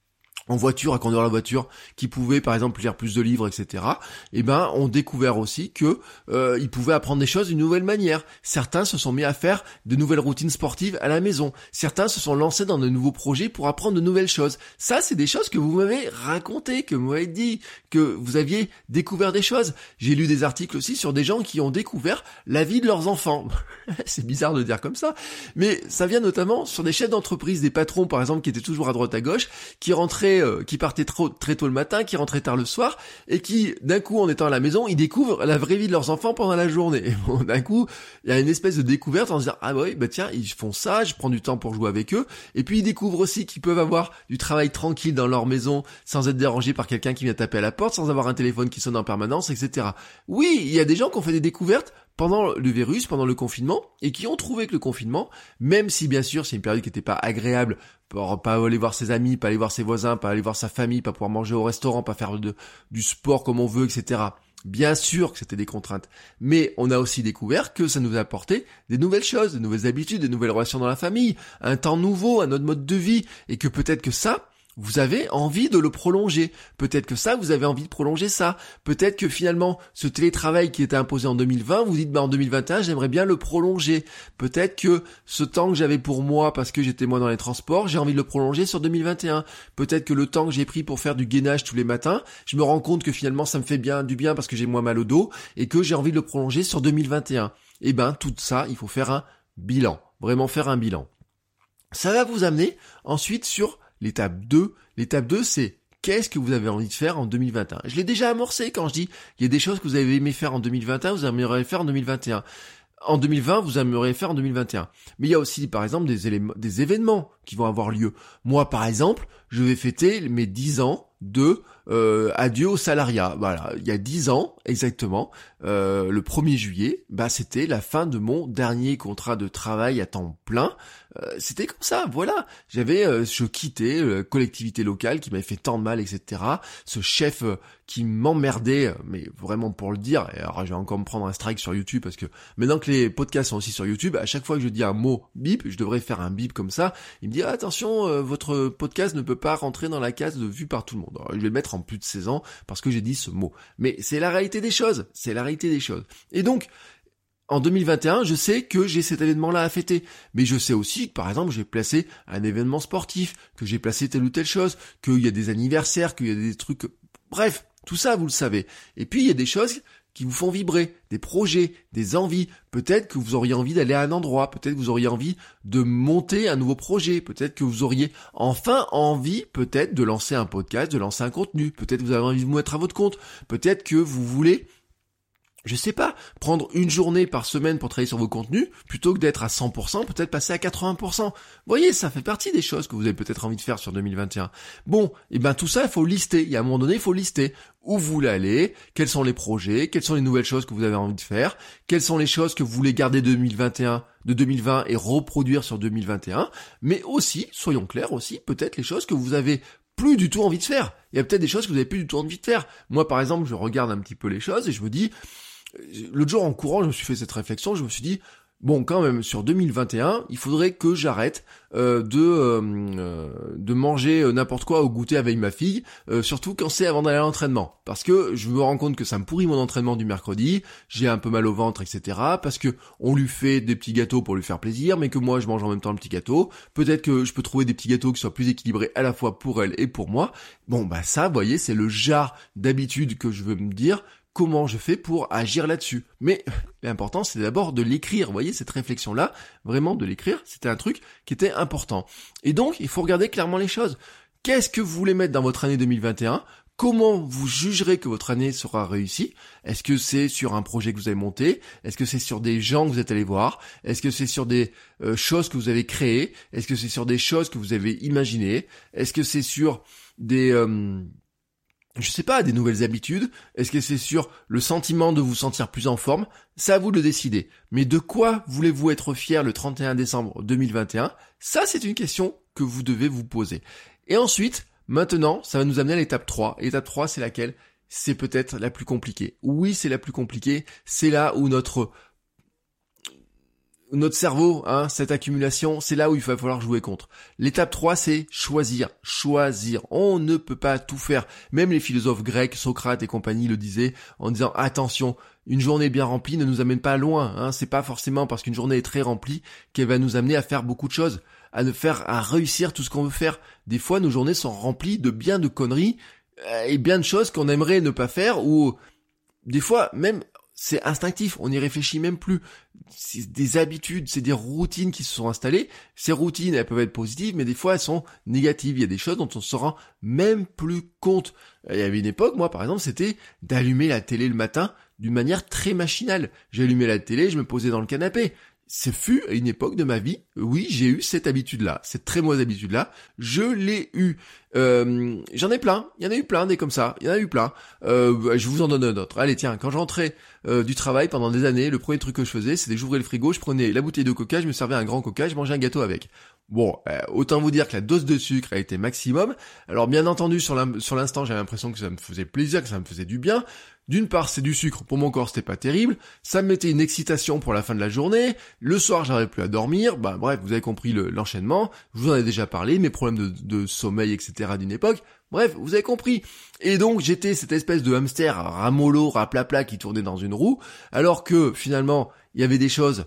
en voiture, à conduire la voiture, qui pouvaient par exemple lire plus de livres, et cetera, eh ben, ont découvert aussi que euh, ils pouvaient apprendre des choses d'une nouvelle manière. Certains se sont mis à faire de nouvelles routines sportives à la maison. Certains se sont lancés dans de nouveaux projets pour apprendre de nouvelles choses. Ça, c'est des choses que vous m'avez racontées, que vous m'avez dit, que vous aviez découvert des choses. J'ai lu des articles aussi sur des gens qui ont découvert la vie de leurs enfants. C'est bizarre de dire comme ça, mais ça vient notamment sur des chefs d'entreprise, des patrons par exemple, qui étaient toujours à droite à gauche, qui rentraient qui partaient trop, très tôt le matin, qui rentraient tard le soir, et qui, d'un coup, en étant à la maison, ils découvrent la vraie vie de leurs enfants pendant la journée. Et bon, d'un coup, il y a une espèce de découverte en se disant, ah oui, bah tiens, ils font ça, je prends du temps pour jouer avec eux, et puis ils découvrent aussi qu'ils peuvent avoir du travail tranquille dans leur maison, sans être dérangés par quelqu'un qui vient taper à la porte, sans avoir un téléphone qui sonne en permanence, et cetera. Oui, il y a des gens qui ont fait des découvertes pendant le virus, pendant le confinement, et qui ont trouvé que le confinement, même si bien sûr c'est une période qui n'était pas agréable, pour pas aller voir ses amis, pas aller voir ses voisins, pas aller voir sa famille, pas pouvoir manger au restaurant, pas faire de, du sport comme on veut, et cetera. Bien sûr que c'était des contraintes, mais on a aussi découvert que ça nous a apporté des nouvelles choses, des nouvelles habitudes, des nouvelles relations dans la famille, un temps nouveau, un autre mode de vie, et que peut-être que ça, vous avez envie de le prolonger. Peut-être que ça, vous avez envie de prolonger ça. Peut-être que finalement, ce télétravail qui était imposé en deux mille vingt, vous dites, bah, en deux mille vingt et un, j'aimerais bien le prolonger. Peut-être que ce temps que j'avais pour moi, parce que j'étais moins dans les transports, j'ai envie de le prolonger sur deux mille vingt et un. Peut-être que le temps que j'ai pris pour faire du gainage tous les matins, je me rends compte que finalement, ça me fait bien, du bien parce que j'ai moins mal au dos et que j'ai envie de le prolonger sur deux mille vingt et un. Et ben, tout ça, il faut faire un bilan. Vraiment faire un bilan. Ça va vous amener ensuite sur l'étape deux, l'étape deux, c'est qu'est-ce que vous avez envie de faire en deux mille vingt et un. Je l'ai déjà amorcé quand je dis il y a des choses que vous avez aimé faire en deux mille vingt et un, vous aimeriez faire en deux mille vingt et un. En deux mille vingt, vous aimeriez faire en deux mille vingt et un. Mais il y a aussi, par exemple, des éléments, des événements qui vont avoir lieu. Moi, par exemple, je vais fêter mes dix ans de euh, adieu au salariat. Voilà, il y a dix ans exactement, euh, le premier juillet, bah c'était la fin de mon dernier contrat de travail à temps plein. Euh, c'était comme ça, voilà. J'avais, euh, je quittais la collectivité locale qui m'avait fait tant de mal, et cetera. Ce chef euh, qui m'emmerdait, mais vraiment pour le dire. Et alors, je vais encore me prendre un strike sur YouTube parce que maintenant que les podcasts sont aussi sur YouTube, à chaque fois que je dis un mot bip, je devrais faire un bip comme ça. Il me dit ah, attention, euh, votre podcast ne peut pas rentrer dans la case de vue par tout le monde. Alors, je vais le mettre en plus de seize ans parce que j'ai dit ce mot. Mais c'est la réalité des choses. C'est la réalité des choses. Et donc, en deux mille vingt et un, je sais que j'ai cet événement-là à fêter. Mais je sais aussi que, par exemple, j'ai placé un événement sportif, que j'ai placé telle ou telle chose, qu'il y a des anniversaires, qu'il y a des trucs... Bref, tout ça, vous le savez. Et puis, il y a des choses qui vous font vibrer, des projets, des envies. Peut-être que vous auriez envie d'aller à un endroit, peut-être que vous auriez envie de monter un nouveau projet, peut-être que vous auriez enfin envie, peut-être, de lancer un podcast, de lancer un contenu. Peut-être que vous avez envie de vous mettre à votre compte. Peut-être que vous voulez... Je sais pas, prendre une journée par semaine pour travailler sur vos contenus, plutôt que d'être à cent pour cent, peut-être passer à quatre-vingts pour cent. Vous voyez, ça fait partie des choses que vous avez peut-être envie de faire sur deux mille vingt et un. Bon, et ben tout ça, il faut lister. Il y a un moment donné, il faut lister où vous voulez aller, quels sont les projets, quelles sont les nouvelles choses que vous avez envie de faire, quelles sont les choses que vous voulez garder de deux mille vingt et un, de deux mille vingt et reproduire sur deux mille vingt et un, mais aussi, soyons clairs aussi, peut-être les choses que vous avez plus du tout envie de faire. Il y a peut-être des choses que vous avez plus du tout envie de faire. Moi, par exemple, je regarde un petit peu les choses et je me dis... L'autre jour en courant, je me suis fait cette réflexion, je me suis dit, bon quand même, sur deux mille vingt et un, il faudrait que j'arrête euh, de euh, de manger n'importe quoi au goûter avec ma fille, euh, surtout quand c'est avant d'aller à l'entraînement. Parce que je me rends compte que ça me pourrit mon entraînement du mercredi, j'ai un peu mal au ventre, et cetera. Parce que on lui fait des petits gâteaux pour lui faire plaisir, mais que moi je mange en même temps le petit gâteau. Peut-être que je peux trouver des petits gâteaux qui soient plus équilibrés à la fois pour elle et pour moi. Bon bah ça, vous voyez, c'est le genre d'habitude que je veux me dire, comment je fais pour agir là-dessus. Mais l'important, c'est d'abord de l'écrire. Vous voyez, cette réflexion-là, vraiment de l'écrire, c'était un truc qui était important. Et donc, il faut regarder clairement les choses. Qu'est-ce que vous voulez mettre dans votre année deux mille vingt et un ? Comment vous jugerez que votre année sera réussie ? Est-ce que c'est sur un projet que vous avez monté ? Est-ce que c'est sur des gens que vous êtes allés voir ? Est-ce que c'est sur des euh, choses que vous avez créées ? Est-ce que c'est sur des choses que vous avez imaginées ? Est-ce que c'est sur des... Euh, je sais pas, des nouvelles habitudes? Est-ce que c'est sur le sentiment de vous sentir plus en forme? C'est à vous de le décider. Mais de quoi voulez-vous être fier le trente et un décembre deux mille vingt et un? Ça, c'est une question que vous devez vous poser. Et ensuite, maintenant, ça va nous amener à l'étape trois. L'étape trois, c'est laquelle? C'est peut-être la plus compliquée. Oui, c'est la plus compliquée. C'est là où notre... notre cerveau, hein, cette accumulation, c'est là où il va falloir jouer contre. L'étape trois, c'est choisir, choisir. On ne peut pas tout faire. Même les philosophes grecs, Socrate et compagnie le disaient en disant attention, une journée bien remplie ne nous amène pas loin. Hein. C'est pas forcément parce qu'une journée est très remplie qu'elle va nous amener à faire beaucoup de choses, à ne faire, à réussir tout ce qu'on veut faire. Des fois, nos journées sont remplies de bien de conneries et bien de choses qu'on aimerait ne pas faire, ou des fois même c'est instinctif, on n'y réfléchit même plus. C'est des habitudes, c'est des routines qui se sont installées. Ces routines, elles peuvent être positives, mais des fois elles sont négatives. Il y a des choses dont on se rend même plus compte. Il y avait une époque, moi par exemple, c'était d'allumer la télé le matin d'une manière très machinale. J'allumais la télé, je me posais dans le canapé. Ce fut à une époque de ma vie, oui, j'ai eu cette habitude-là, cette très mauvaise habitude-là, je l'ai eu. Euh, j'en ai plein, il y en a eu plein des comme ça, il y en a eu plein. Euh, je vous en donne un autre. Allez tiens, quand je rentrais euh, du travail pendant des années, le premier truc que je faisais, c'était que j'ouvrais le frigo, je prenais la bouteille de coca, je me servais un grand coca, je mangeais un gâteau avec. Bon, euh, autant vous dire que la dose de sucre a été maximum. Alors bien entendu, sur l'in- sur l'instant, j'avais l'impression que ça me faisait plaisir, que ça me faisait du bien. D'une part, c'est du sucre, pour mon corps, c'était pas terrible. Ça me mettait une excitation pour la fin de la journée. Le soir, j'arrivais plus à dormir. Bah bref, vous avez compris le, l'enchaînement. Je vous en ai déjà parlé, mes problèmes de, de sommeil, et cetera d'une époque. Bref, vous avez compris. Et donc, j'étais cette espèce de hamster ramollo, raplapla qui tournait dans une roue, alors que finalement, il y avait des choses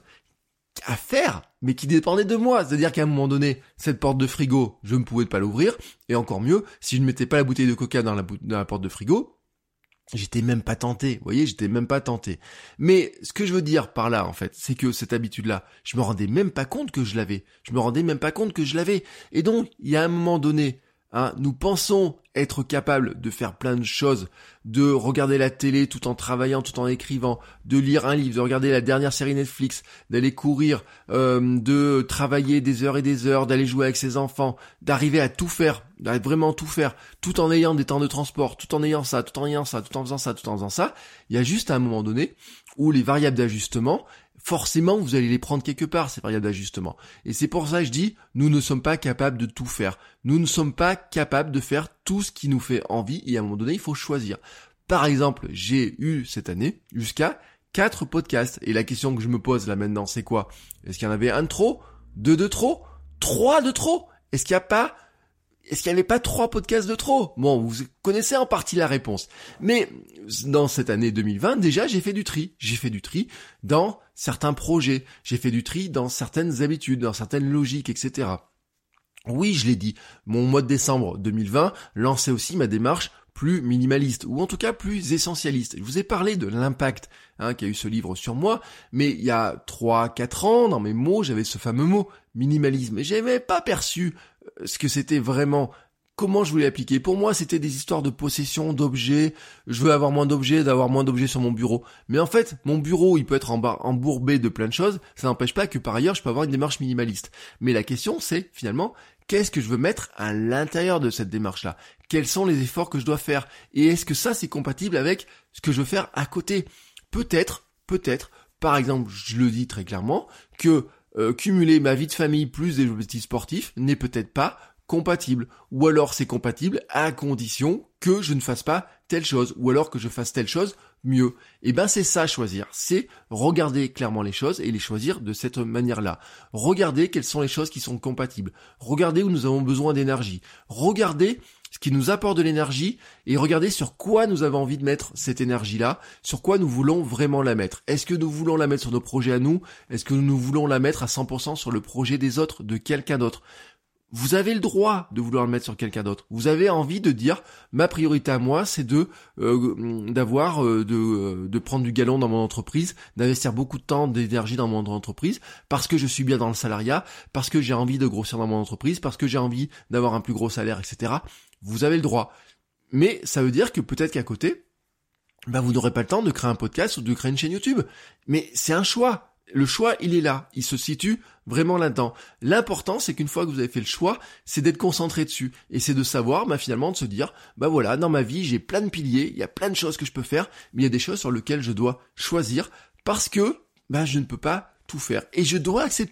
à faire, mais qui dépendaient de moi. C'est-à-dire qu'à un moment donné, cette porte de frigo, je ne pouvais pas l'ouvrir. Et encore mieux, si je ne mettais pas la bouteille de coca dans la, bou- dans la porte de frigo, j'étais même pas tenté, vous voyez, j'étais même pas tenté. Mais ce que je veux dire par là, en fait, c'est que cette habitude-là, je me rendais même pas compte que je l'avais. Je me rendais même pas compte que je l'avais. Et donc, il y a un moment donné, hein, nous pensons être capables de faire plein de choses, de regarder la télé tout en travaillant, tout en écrivant, de lire un livre, de regarder la dernière série Netflix, d'aller courir, euh, de travailler des heures et des heures, d'aller jouer avec ses enfants, d'arriver à tout faire, d'arriver vraiment tout faire, tout en ayant des temps de transport, tout en ayant ça, tout en ayant ça, tout en faisant ça, tout en faisant ça. Il y a juste un moment donné où les variables d'ajustement, forcément, vous allez les prendre quelque part, ces variables d'ajustement. Et c'est pour ça que je dis, nous ne sommes pas capables de tout faire. Nous ne sommes pas capables de faire tout ce qui nous fait envie, et à un moment donné, il faut choisir. Par exemple, j'ai eu cette année jusqu'à quatre podcasts. Et la question que je me pose là maintenant, c'est quoi? Est-ce qu'il y en avait un de trop? Deux de trop? Trois de trop? Est-ce qu'il n'y a pas... Est-ce qu'il n'y avait pas trois podcasts de trop? Bon, vous connaissez en partie la réponse. Mais dans cette année deux mille vingt, déjà, j'ai fait du tri. J'ai fait du tri dans certains projets. J'ai fait du tri dans certaines habitudes, dans certaines logiques, et cetera. Oui, je l'ai dit, mon mois de décembre deux mille vingt lançait aussi ma démarche plus minimaliste, ou en tout cas plus essentialiste. Je vous ai parlé de l'impact hein, qu'a eu ce livre sur moi, mais il y a trois quatre ans, dans mes mots, j'avais ce fameux mot, minimalisme, et j'avais pas perçu ce que c'était vraiment, comment je voulais l'appliquer. Pour moi, c'était des histoires de possession, d'objets, je veux avoir moins d'objets, d'avoir moins d'objets sur mon bureau. Mais en fait, mon bureau, il peut être embourbé de plein de choses, ça n'empêche pas que par ailleurs, je peux avoir une démarche minimaliste. Mais la question, c'est finalement, qu'est-ce que je veux mettre à l'intérieur de cette démarche-là? Quels sont les efforts que je dois faire? Et est-ce que ça, c'est compatible avec ce que je veux faire à côté? Peut-être, peut-être, par exemple, je le dis très clairement, que euh, cumuler ma vie de famille plus des objectifs sportifs n'est peut-être pas compatible. Ou alors c'est compatible à condition que je ne fasse pas telle chose, ou alors que je fasse telle chose mieux. Et ben c'est ça choisir, c'est regarder clairement les choses et les choisir de cette manière-là. Regardez quelles sont les choses qui sont compatibles. Regardez où nous avons besoin d'énergie. Regardez ce qui nous apporte de l'énergie et regardez sur quoi nous avons envie de mettre cette énergie-là, sur quoi nous voulons vraiment la mettre. Est-ce que nous voulons la mettre sur nos projets à nous? Est-ce que nous voulons la mettre à cent pour cent sur le projet des autres, de quelqu'un d'autre? Vous avez le droit de vouloir le mettre sur quelqu'un d'autre. Vous avez envie de dire, ma priorité à moi, c'est de euh, d'avoir, euh, de, euh, de prendre du galon dans mon entreprise, d'investir beaucoup de temps, d'énergie dans mon entreprise, parce que je suis bien dans le salariat, parce que j'ai envie de grossir dans mon entreprise, parce que j'ai envie d'avoir un plus gros salaire, et cetera. Vous avez le droit. Mais ça veut dire que peut-être qu'à côté, ben vous n'aurez pas le temps de créer un podcast ou de créer une chaîne YouTube. Mais c'est un choix. Le choix, il est là. Il se situe vraiment là-dedans. L'important, c'est qu'une fois que vous avez fait le choix, c'est d'être concentré dessus. Et c'est de savoir, bah, finalement, de se dire, bah voilà, dans ma vie, j'ai plein de piliers, il y a plein de choses que je peux faire, mais il y a des choses sur lesquelles je dois choisir parce que, bah, je ne peux pas tout faire. Et je dois accepter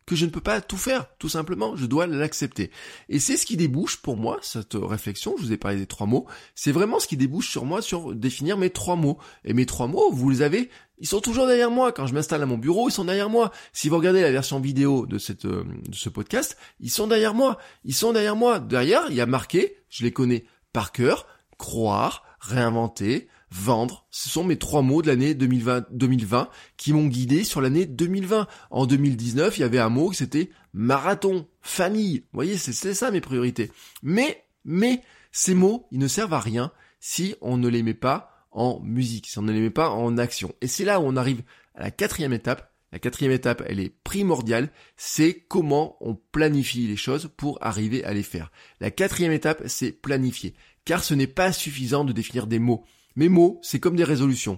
que je ne peux pas tout faire, tout simplement, je dois l'accepter. Et c'est ce qui débouche pour moi, cette réflexion, je vous ai parlé des trois mots, c'est vraiment ce qui débouche sur moi, sur définir mes trois mots. Et mes trois mots, vous les avez, ils sont toujours derrière moi. Quand je m'installe à mon bureau, ils sont derrière moi. Si vous regardez la version vidéo de cette euh, de ce podcast, ils sont derrière moi. Ils sont derrière moi. Derrière, il y a marqué, je les connais par cœur, croire, réinventer, vendre. Ce sont mes trois mots de l'année deux mille vingt, deux mille vingt qui m'ont guidé sur l'année deux mille vingt. En deux mille dix-neuf, il y avait un mot qui c'était marathon, famille. Vous voyez, c'est, c'est ça mes priorités. Mais, mais, ces mots, ils ne servent à rien si on ne les met pas en musique, si on ne les met pas en action. Et c'est là où on arrive à la quatrième étape. La quatrième étape, elle est primordiale, c'est comment on planifie les choses pour arriver à les faire. La quatrième étape, c'est planifier. Car ce n'est pas suffisant de définir des mots. Mes mots, c'est comme des résolutions.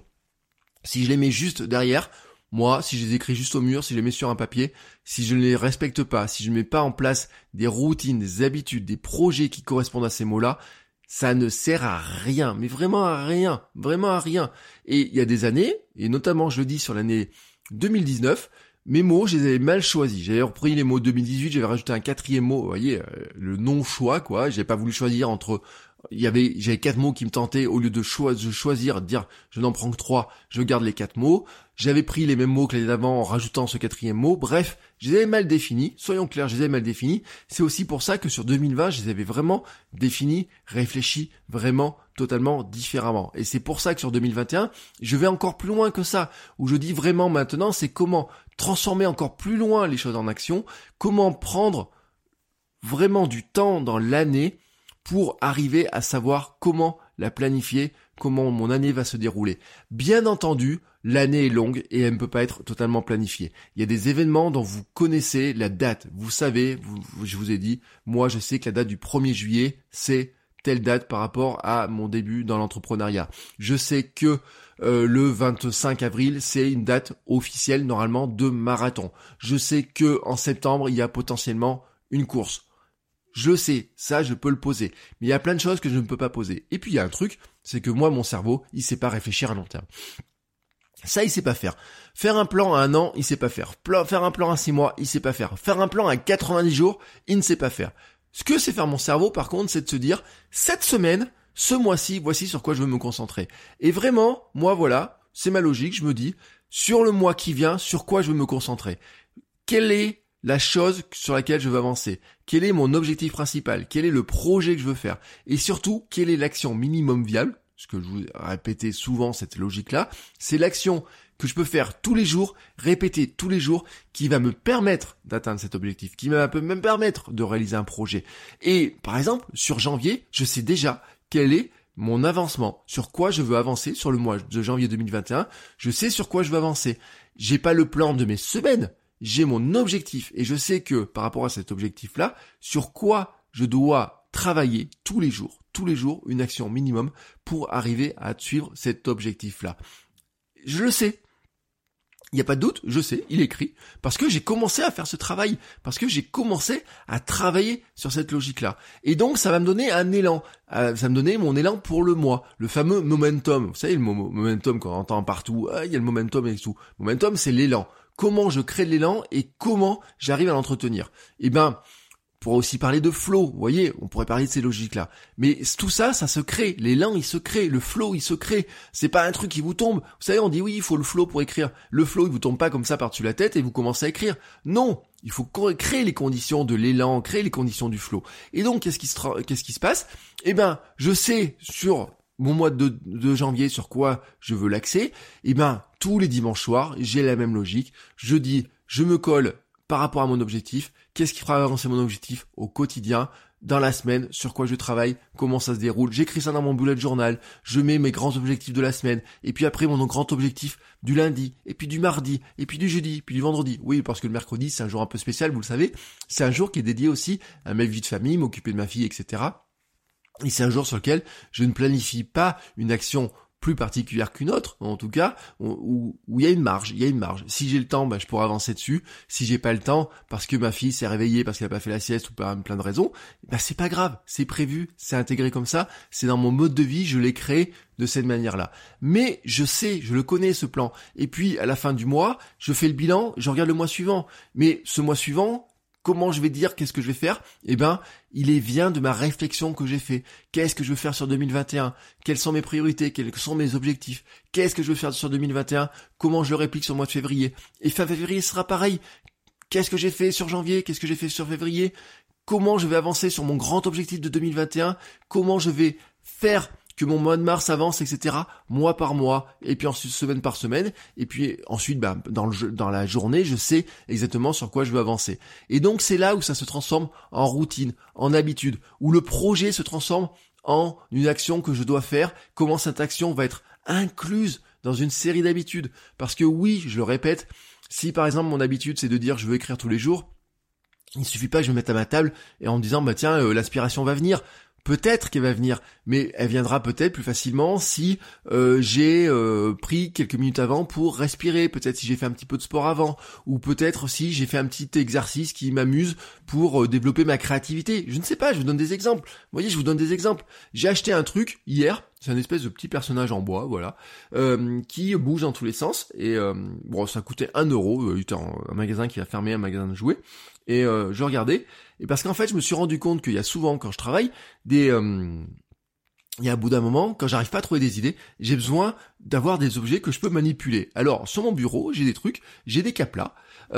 Si je les mets juste derrière, moi, si je les écris juste au mur, si je les mets sur un papier, si je ne les respecte pas, si je ne mets pas en place des routines, des habitudes, des projets qui correspondent à ces mots-là, ça ne sert à rien, mais vraiment à rien, vraiment à rien. Et il y a des années, et notamment je le dis sur l'année deux mille dix-neuf, mes mots, je les avais mal choisis. J'avais repris les mots deux mille dix-huit, j'avais rajouté un quatrième mot, vous voyez, euh, le non-choix, quoi. J'avais pas voulu choisir entre... Il y avait, j'avais quatre mots qui me tentaient, au lieu de, choi- de choisir, de dire, je n'en prends que trois, je garde les quatre mots. J'avais pris les mêmes mots que l'année d'avant en rajoutant ce quatrième mot. Bref, je les avais mal définis. Soyons clairs, je les avais mal définis. C'est aussi pour ça que sur deux mille vingt, je les avais vraiment définis, réfléchis, vraiment, totalement différemment. Et c'est pour ça que sur deux mille vingt et un, je vais encore plus loin que ça. Où je dis vraiment maintenant, c'est comment transformer encore plus loin les choses en action. Comment prendre vraiment du temps dans l'année pour arriver à savoir comment la planifier, comment mon année va se dérouler. Bien entendu, l'année est longue et elle ne peut pas être totalement planifiée. Il y a des événements dont vous connaissez la date. Vous savez, vous, je vous ai dit, moi je sais que la date du premier juillet, c'est telle date par rapport à mon début dans l'entrepreneuriat. Je sais que euh, le vingt-cinq avril, c'est une date officielle normalement de marathon. Je sais que en septembre, il y a potentiellement une course. Je le sais, ça je peux le poser. Mais il y a plein de choses que je ne peux pas poser. Et puis il y a un truc, c'est que moi mon cerveau, il sait pas réfléchir à long terme. Ça il sait pas faire. Faire un plan à un an, il sait pas faire. Plan, faire un plan à six mois, il sait pas faire. Faire un plan à quatre-vingt-dix jours, il ne sait pas faire. Ce que sait faire mon cerveau par contre, c'est de se dire, cette semaine, ce mois-ci, voici sur quoi je veux me concentrer. Et vraiment, moi voilà, c'est ma logique, je me dis, sur le mois qui vient, sur quoi je veux me concentrer. Quel est la chose sur laquelle je veux avancer? Quel est mon objectif principal? Quel est le projet que je veux faire? Et surtout, quelle est l'action minimum viable? Ce que je vous ai répété souvent, cette logique-là, c'est l'action que je peux faire tous les jours, répéter tous les jours, qui va me permettre d'atteindre cet objectif, qui va me permettre de réaliser un projet. Et par exemple, sur janvier, je sais déjà quel est mon avancement, sur quoi je veux avancer sur le mois de janvier deux mille vingt et un. Je sais sur quoi je veux avancer. J'ai pas le plan de mes semaines. J'ai mon objectif et je sais que par rapport à cet objectif-là, sur quoi je dois travailler tous les jours, tous les jours, une action minimum pour arriver à suivre cet objectif-là. Je le sais. Il n'y a pas de doute, je sais, il est écrit, parce que j'ai commencé à faire ce travail, parce que j'ai commencé à travailler sur cette logique-là. Et donc, ça va me donner un élan, euh, ça va me donner mon élan pour le mois, le fameux momentum. Vous savez, le mo- momentum qu'on entend partout, ah, il y a le momentum et tout. Momentum, c'est l'élan. Comment je crée de l'élan et comment j'arrive à l'entretenir. Eh ben, on pourrait aussi parler de flow, vous voyez, on pourrait parler de ces logiques-là. Mais tout ça, ça se crée. L'élan, il se crée. Le flow, il se crée. C'est pas un truc qui vous tombe. Vous savez, on dit oui, il faut le flow pour écrire. Le flow, il vous tombe pas comme ça par-dessus la tête et vous commencez à écrire. Non, il faut créer les conditions de l'élan, créer les conditions du flow. Et donc, qu'est-ce qui se, tra- qu'est-ce qui se passe? Eh ben, je sais sur mon mois de, de janvier sur quoi je veux l'axer. Eh ben, tous les dimanches soirs, j'ai la même logique. Je dis, je me colle par rapport à mon objectif. Qu'est-ce qui fera avancer mon objectif au quotidien, dans la semaine, sur quoi je travaille, comment ça se déroule. J'écris ça dans mon bullet journal. Je mets mes grands objectifs de la semaine. Et puis après, mon grand objectif du lundi, et puis du mardi, et puis du jeudi, puis du vendredi. Oui, parce que le mercredi, c'est un jour un peu spécial, vous le savez. C'est un jour qui est dédié aussi à ma vie de famille, m'occuper de ma fille, et cetera. Et c'est un jour sur lequel je ne planifie pas une action plus particulière qu'une autre, en tout cas, où, où il y a une marge, il y a une marge. Si j'ai le temps, bah, je pourrais avancer dessus. Si j'ai pas le temps, parce que ma fille s'est réveillée, parce qu'elle a pas fait la sieste ou par plein de raisons, bah, c'est pas grave, c'est prévu, c'est intégré comme ça, c'est dans mon mode de vie, je l'ai créé de cette manière-là. Mais je sais, je le connais ce plan. Et puis, à la fin du mois, je fais le bilan, je regarde le mois suivant. Mais ce mois suivant, comment je vais dire qu'est-ce que je vais faire? Eh ben, il est vient de ma réflexion que j'ai fait. Qu'est-ce que je veux faire sur deux mille vingt et un? Quelles sont mes priorités? Quels sont mes objectifs? Qu'est-ce que je veux faire sur deux mille vingt et un? Comment je le réplique sur le mois de février? Et fin février sera pareil. Qu'est-ce que j'ai fait sur janvier? Qu'est-ce que j'ai fait sur février? Comment je vais avancer sur mon grand objectif de deux mille vingt et un? Comment je vais faire que mon mois de mars avance, et cetera, mois par mois, et puis ensuite semaine par semaine, et puis ensuite, bah, dans, le, dans la journée, je sais exactement sur quoi je veux avancer. Et donc, c'est là où ça se transforme en routine, en habitude, où le projet se transforme en une action que je dois faire, comment cette action va être incluse dans une série d'habitudes. Parce que oui, je le répète, si par exemple mon habitude c'est de dire je veux écrire tous les jours, il suffit pas que je me mette à ma table et en me disant bah tiens, euh, l'aspiration va venir. Peut-être qu'elle va venir, mais elle viendra peut-être plus facilement si euh, j'ai euh, pris quelques minutes avant pour respirer, peut-être si j'ai fait un petit peu de sport avant, ou peut-être si j'ai fait un petit exercice qui m'amuse pour euh, développer ma créativité. Je ne sais pas, je vous donne des exemples. Vous voyez, je vous donne des exemples. J'ai acheté un truc hier, c'est un espèce de petit personnage en bois, voilà, euh, qui bouge dans tous les sens, et euh, bon, ça coûtait un euro, il était un magasin qui a fermé, un magasin de jouets, et euh, je regardais, et parce qu'en fait, je me suis rendu compte qu'il y a souvent, quand je travaille, des... Euh, il y a un bout d'un moment, quand j'arrive pas à trouver des idées, j'ai besoin d'avoir des objets que je peux manipuler. Alors, sur mon bureau, j'ai des trucs, j'ai des caplas.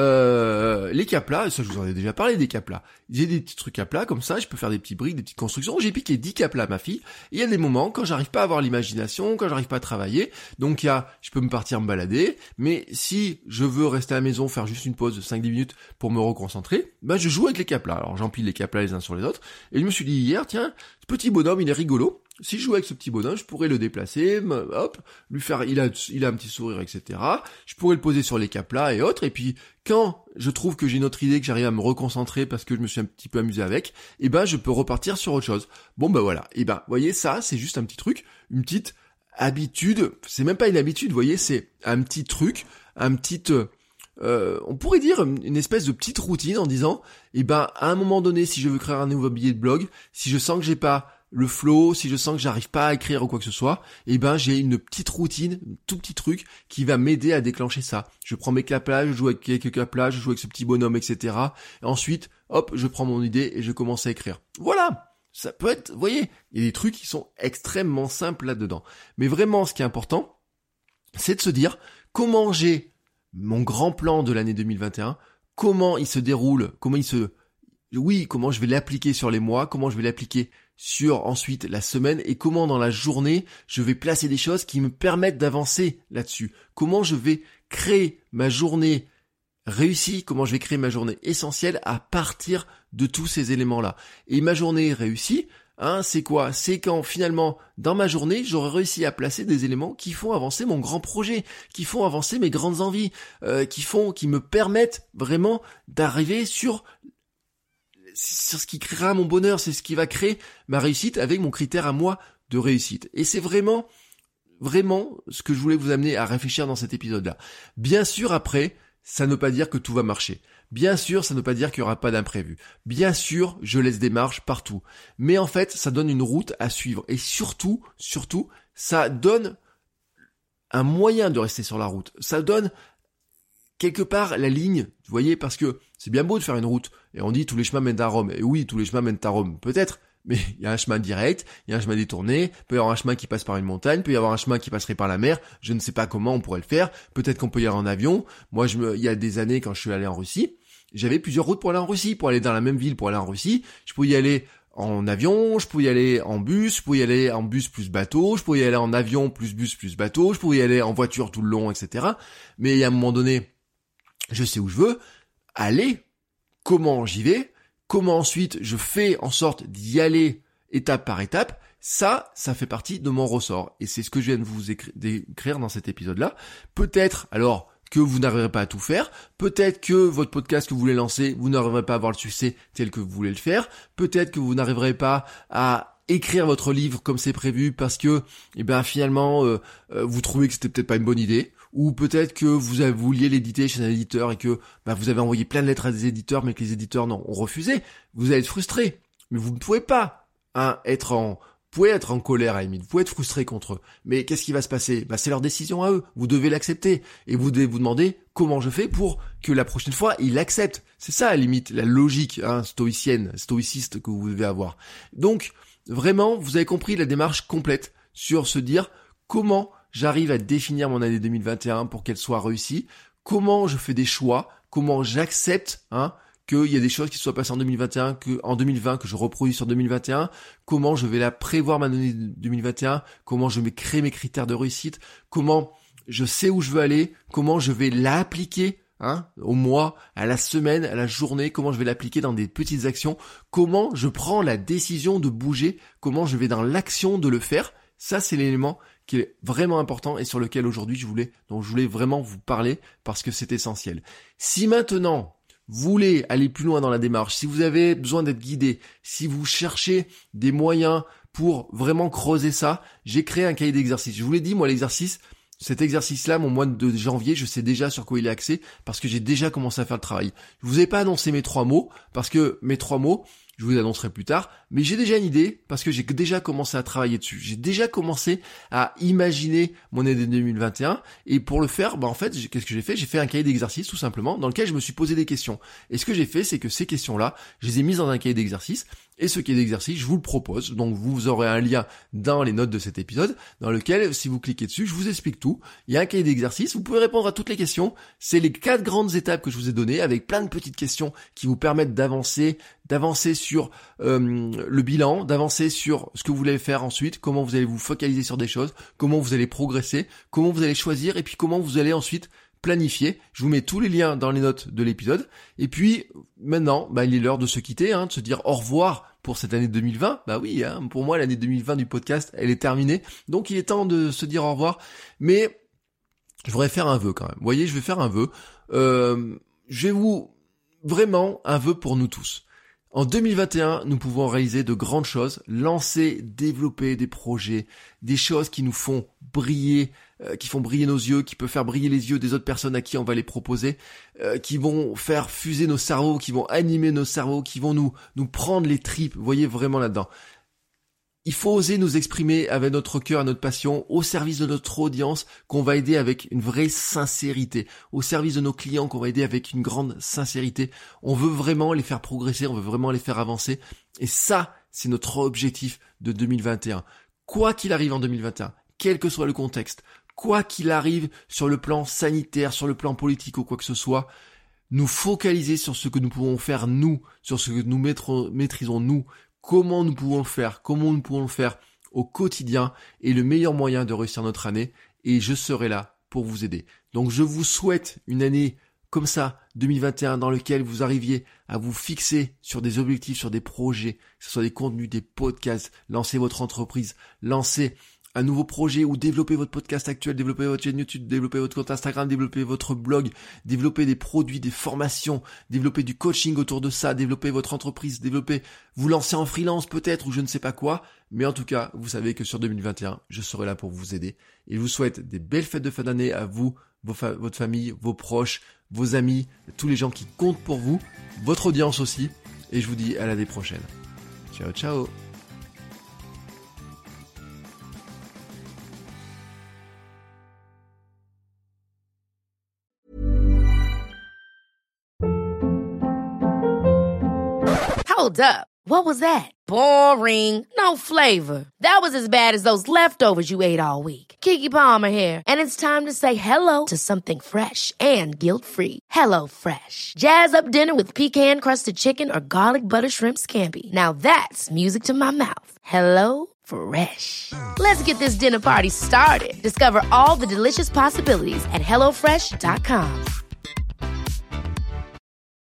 Euh, les caplas, ça je vous en ai déjà parlé des caplas. J'ai des petits trucs à plat comme ça, je peux faire des petits briques, des petites constructions. J'ai piqué dix caplas à ma fille. Et il y a des moments quand j'arrive pas à avoir l'imagination, quand j'arrive pas à travailler. Donc il y a, je peux me partir me balader. Mais si je veux rester à la maison, faire juste une pause de cinq dix minutes pour me reconcentrer, ben je joue avec les caplas. Alors j'empile les caplas les uns sur les autres. Et je me suis dit hier, tiens, ce petit bonhomme, il est rigolo. Si je jouais avec ce petit bonhomme, je pourrais le déplacer, hop, lui faire, il a, il a un petit sourire, et cetera. Je pourrais le poser sur les caplas et autres. Et puis, quand je trouve que j'ai une autre idée, que j'arrive à me reconcentrer parce que je me suis un petit peu amusé avec, et ben, je peux repartir sur autre chose. Bon, ben voilà. Et ben, vous voyez, ça, c'est juste un petit truc, une petite habitude. C'est même pas une habitude, vous voyez, c'est un petit truc, un petit, euh, on pourrait dire une espèce de petite routine en disant, et ben, à un moment donné, si je veux créer un nouveau billet de blog, si je sens que j'ai pas le flow, si je sens que j'arrive pas à écrire ou quoi que ce soit, eh ben j'ai une petite routine, un tout petit truc qui va m'aider à déclencher ça. Je prends mes caplas, je joue avec quelques caplas, je joue avec ce petit bonhomme, et cetera. Et ensuite, hop, je prends mon idée et je commence à écrire. Voilà, ça peut être, vous voyez, il y a des trucs qui sont extrêmement simples là-dedans. Mais vraiment, ce qui est important, c'est de se dire comment j'ai mon grand plan de l'année deux mille vingt et un, comment il se déroule, comment il se... Oui, comment je vais l'appliquer sur les mois, comment je vais l'appliquer sur ensuite la semaine et comment dans la journée je vais placer des choses qui me permettent d'avancer là-dessus. Comment je vais créer ma journée réussie, comment je vais créer ma journée essentielle à partir de tous ces éléments-là. Et ma journée réussie, hein, c'est quoi? C'est quand finalement dans ma journée j'aurai réussi à placer des éléments qui font avancer mon grand projet, qui font avancer mes grandes envies, euh, qui font, qui me permettent vraiment d'arriver sur c'est ce qui créera mon bonheur, c'est ce qui va créer ma réussite avec mon critère à moi de réussite. Et c'est vraiment, vraiment ce que je voulais vous amener à réfléchir dans cet épisode-là. Bien sûr, après, ça ne veut pas dire que tout va marcher. Bien sûr, ça ne veut pas dire qu'il n'y aura pas d'imprévu. Bien sûr, je laisse des marges partout. Mais en fait, ça donne une route à suivre. Et surtout, surtout, ça donne un moyen de rester sur la route. Ça donne quelque part la ligne, vous voyez, parce que c'est bien beau de faire une route, et on dit tous les chemins mènent à Rome, et oui, tous les chemins mènent à Rome, peut-être, mais il y a un chemin direct, il y a un chemin détourné, il peut y avoir un chemin qui passe par une montagne, il peut y avoir un chemin qui passerait par la mer, je ne sais pas comment on pourrait le faire, peut-être qu'on peut y aller en avion. Moi, je me, il y a des années, quand je suis allé en Russie, j'avais plusieurs routes pour aller en Russie, pour aller dans la même ville, pour aller en Russie, je pouvais y aller en avion, je pouvais y aller en bus, je pouvais y aller en bus plus bateau, je pouvais y aller en avion plus bus plus bateau, je pouvais y aller en voiture tout le long, et cetera. Mais il y a un moment donné, je sais où je veux aller, comment j'y vais, comment ensuite je fais en sorte d'y aller étape par étape, ça, ça fait partie de mon ressort. Et c'est ce que je viens de vous écrire dans cet épisode-là. Peut-être, alors, que vous n'arriverez pas à tout faire, peut-être que votre podcast que vous voulez lancer, vous n'arriverez pas à avoir le succès tel que vous voulez le faire, peut-être que vous n'arriverez pas à écrire votre livre comme c'est prévu parce que, eh ben, finalement, euh, euh, vous trouvez que c'était peut-être pas une bonne idée, ou peut-être que vous avez, vouliez l'éditer chez un éditeur et que bah, vous avez envoyé plein de lettres à des éditeurs, mais que les éditeurs non, ont refusé. Vous allez être frustré, mais vous ne pouvez pas hein, être en... Vous pouvez être en colère à la limite, vous pouvez être frustré contre eux. Mais qu'est-ce qui va se passer ? Bah, c'est leur décision à eux. Vous devez l'accepter. Et vous devez vous demander comment je fais pour que la prochaine fois, ils l'acceptent. C'est ça à la limite, la logique hein, stoïcienne, stoïciste que vous devez avoir. Donc, vraiment, vous avez compris la démarche complète sur se dire comment j'arrive à définir mon année deux mille vingt et un pour qu'elle soit réussie, comment je fais des choix, comment j'accepte hein, qu'il y a des choses qui se soient passées en deux mille vingt et un, que, en deux mille vingt, que je reproduis sur deux mille vingt et un, comment je vais la prévoir ma année deux mille vingt et un, comment je vais créer mes critères de réussite, comment je sais où je veux aller, comment je vais l'appliquer hein, au mois, à la semaine, à la journée, comment je vais l'appliquer dans des petites actions, comment je prends la décision de bouger, comment je vais dans l'action de le faire. Ça, c'est l'élément qui est vraiment important et sur lequel aujourd'hui je voulais, donc je voulais vraiment vous parler parce que c'est essentiel. Si maintenant, vous voulez aller plus loin dans la démarche, si vous avez besoin d'être guidé, si vous cherchez des moyens pour vraiment creuser ça, j'ai créé un cahier d'exercice. Je vous l'ai dit, moi, l'exercice, cet exercice-là, mon mois de janvier, je sais déjà sur quoi il est axé parce que j'ai déjà commencé à faire le travail. Je vous ai pas annoncé mes trois mots parce que mes trois mots, je vous les annoncerai plus tard, mais j'ai déjà une idée parce que j'ai déjà commencé à travailler dessus. J'ai déjà commencé à imaginer mon année deux mille vingt et un et pour le faire, bah en fait, qu'est-ce que j'ai fait ? J'ai fait un cahier d'exercices tout simplement dans lequel je me suis posé des questions. Et ce que j'ai fait, c'est que ces questions-là, je les ai mises dans un cahier d'exercices et ce cahier d'exercices, je vous le propose. Donc vous aurez un lien dans les notes de cet épisode dans lequel, si vous cliquez dessus, je vous explique tout. Il y a un cahier d'exercices, vous pouvez répondre à toutes les questions. C'est les quatre grandes étapes que je vous ai données avec plein de petites questions qui vous permettent d'avancer, d'avancer sur euh, le bilan, d'avancer sur ce que vous voulez faire ensuite, comment vous allez vous focaliser sur des choses, comment vous allez progresser, comment vous allez choisir et puis comment vous allez ensuite planifier. Je vous mets tous les liens dans les notes de l'épisode. Et puis maintenant, bah, il est l'heure de se quitter, hein, de se dire au revoir pour cette année deux mille vingt. Bah oui, hein, pour moi l'année deux mille vingt du podcast, elle est terminée. Donc il est temps de se dire au revoir. Mais je voudrais faire un vœu quand même. Vous voyez, je vais faire un vœu. Euh, je vais vous vraiment un vœu pour nous tous. En deux mille vingt et un, nous pouvons réaliser de grandes choses, lancer, développer des projets, des choses qui nous font briller, euh, qui font briller nos yeux, qui peuvent faire briller les yeux des autres personnes à qui on va les proposer, euh, qui vont faire fuser nos cerveaux, qui vont animer nos cerveaux, qui vont nous nous prendre les tripes. Vous voyez vraiment là-dedans. Il faut oser nous exprimer avec notre cœur et notre passion au service de notre audience qu'on va aider avec une vraie sincérité, au service de nos clients qu'on va aider avec une grande sincérité. On veut vraiment les faire progresser, on veut vraiment les faire avancer. Et ça, c'est notre objectif de deux mille vingt et un. Quoi qu'il arrive en deux mille vingt et un, quel que soit le contexte, quoi qu'il arrive sur le plan sanitaire, sur le plan politique ou quoi que ce soit, nous focaliser sur ce que nous pouvons faire nous, sur ce que nous maîtrisons nous, comment nous pouvons le faire, comment nous pouvons le faire au quotidien est le meilleur moyen de réussir notre année et je serai là pour vous aider. Donc je vous souhaite une année comme ça, deux mille vingt et un, dans lequel vous arriviez à vous fixer sur des objectifs, sur des projets, que ce soit des contenus, des podcasts, lancer votre entreprise, lancer un nouveau projet ou développer votre podcast actuel, développer votre chaîne YouTube, développer votre compte Instagram, développer votre blog, développer des produits, des formations, développer du coaching autour de ça, développer votre entreprise, développer, vous lancer en freelance peut-être ou je ne sais pas quoi. Mais en tout cas, vous savez que sur deux mille vingt et un, je serai là pour vous aider. Et je vous souhaite des belles fêtes de fin d'année à vous, vos fa- votre famille, vos proches, vos amis, tous les gens qui comptent pour vous, votre audience aussi. Et je vous dis à l'année prochaine. Ciao, ciao. Hold up. What was that? Boring. No flavor. That was as bad as those leftovers you ate all week. Keke Palmer here, and it's time to say hello to something fresh and guilt-free. Hello Fresh. Jazz up dinner with pecan-crusted chicken or garlic butter shrimp scampi. Now that's music to my mouth. Hello Fresh. Let's get this dinner party started. Discover all the delicious possibilities at hello fresh dot com.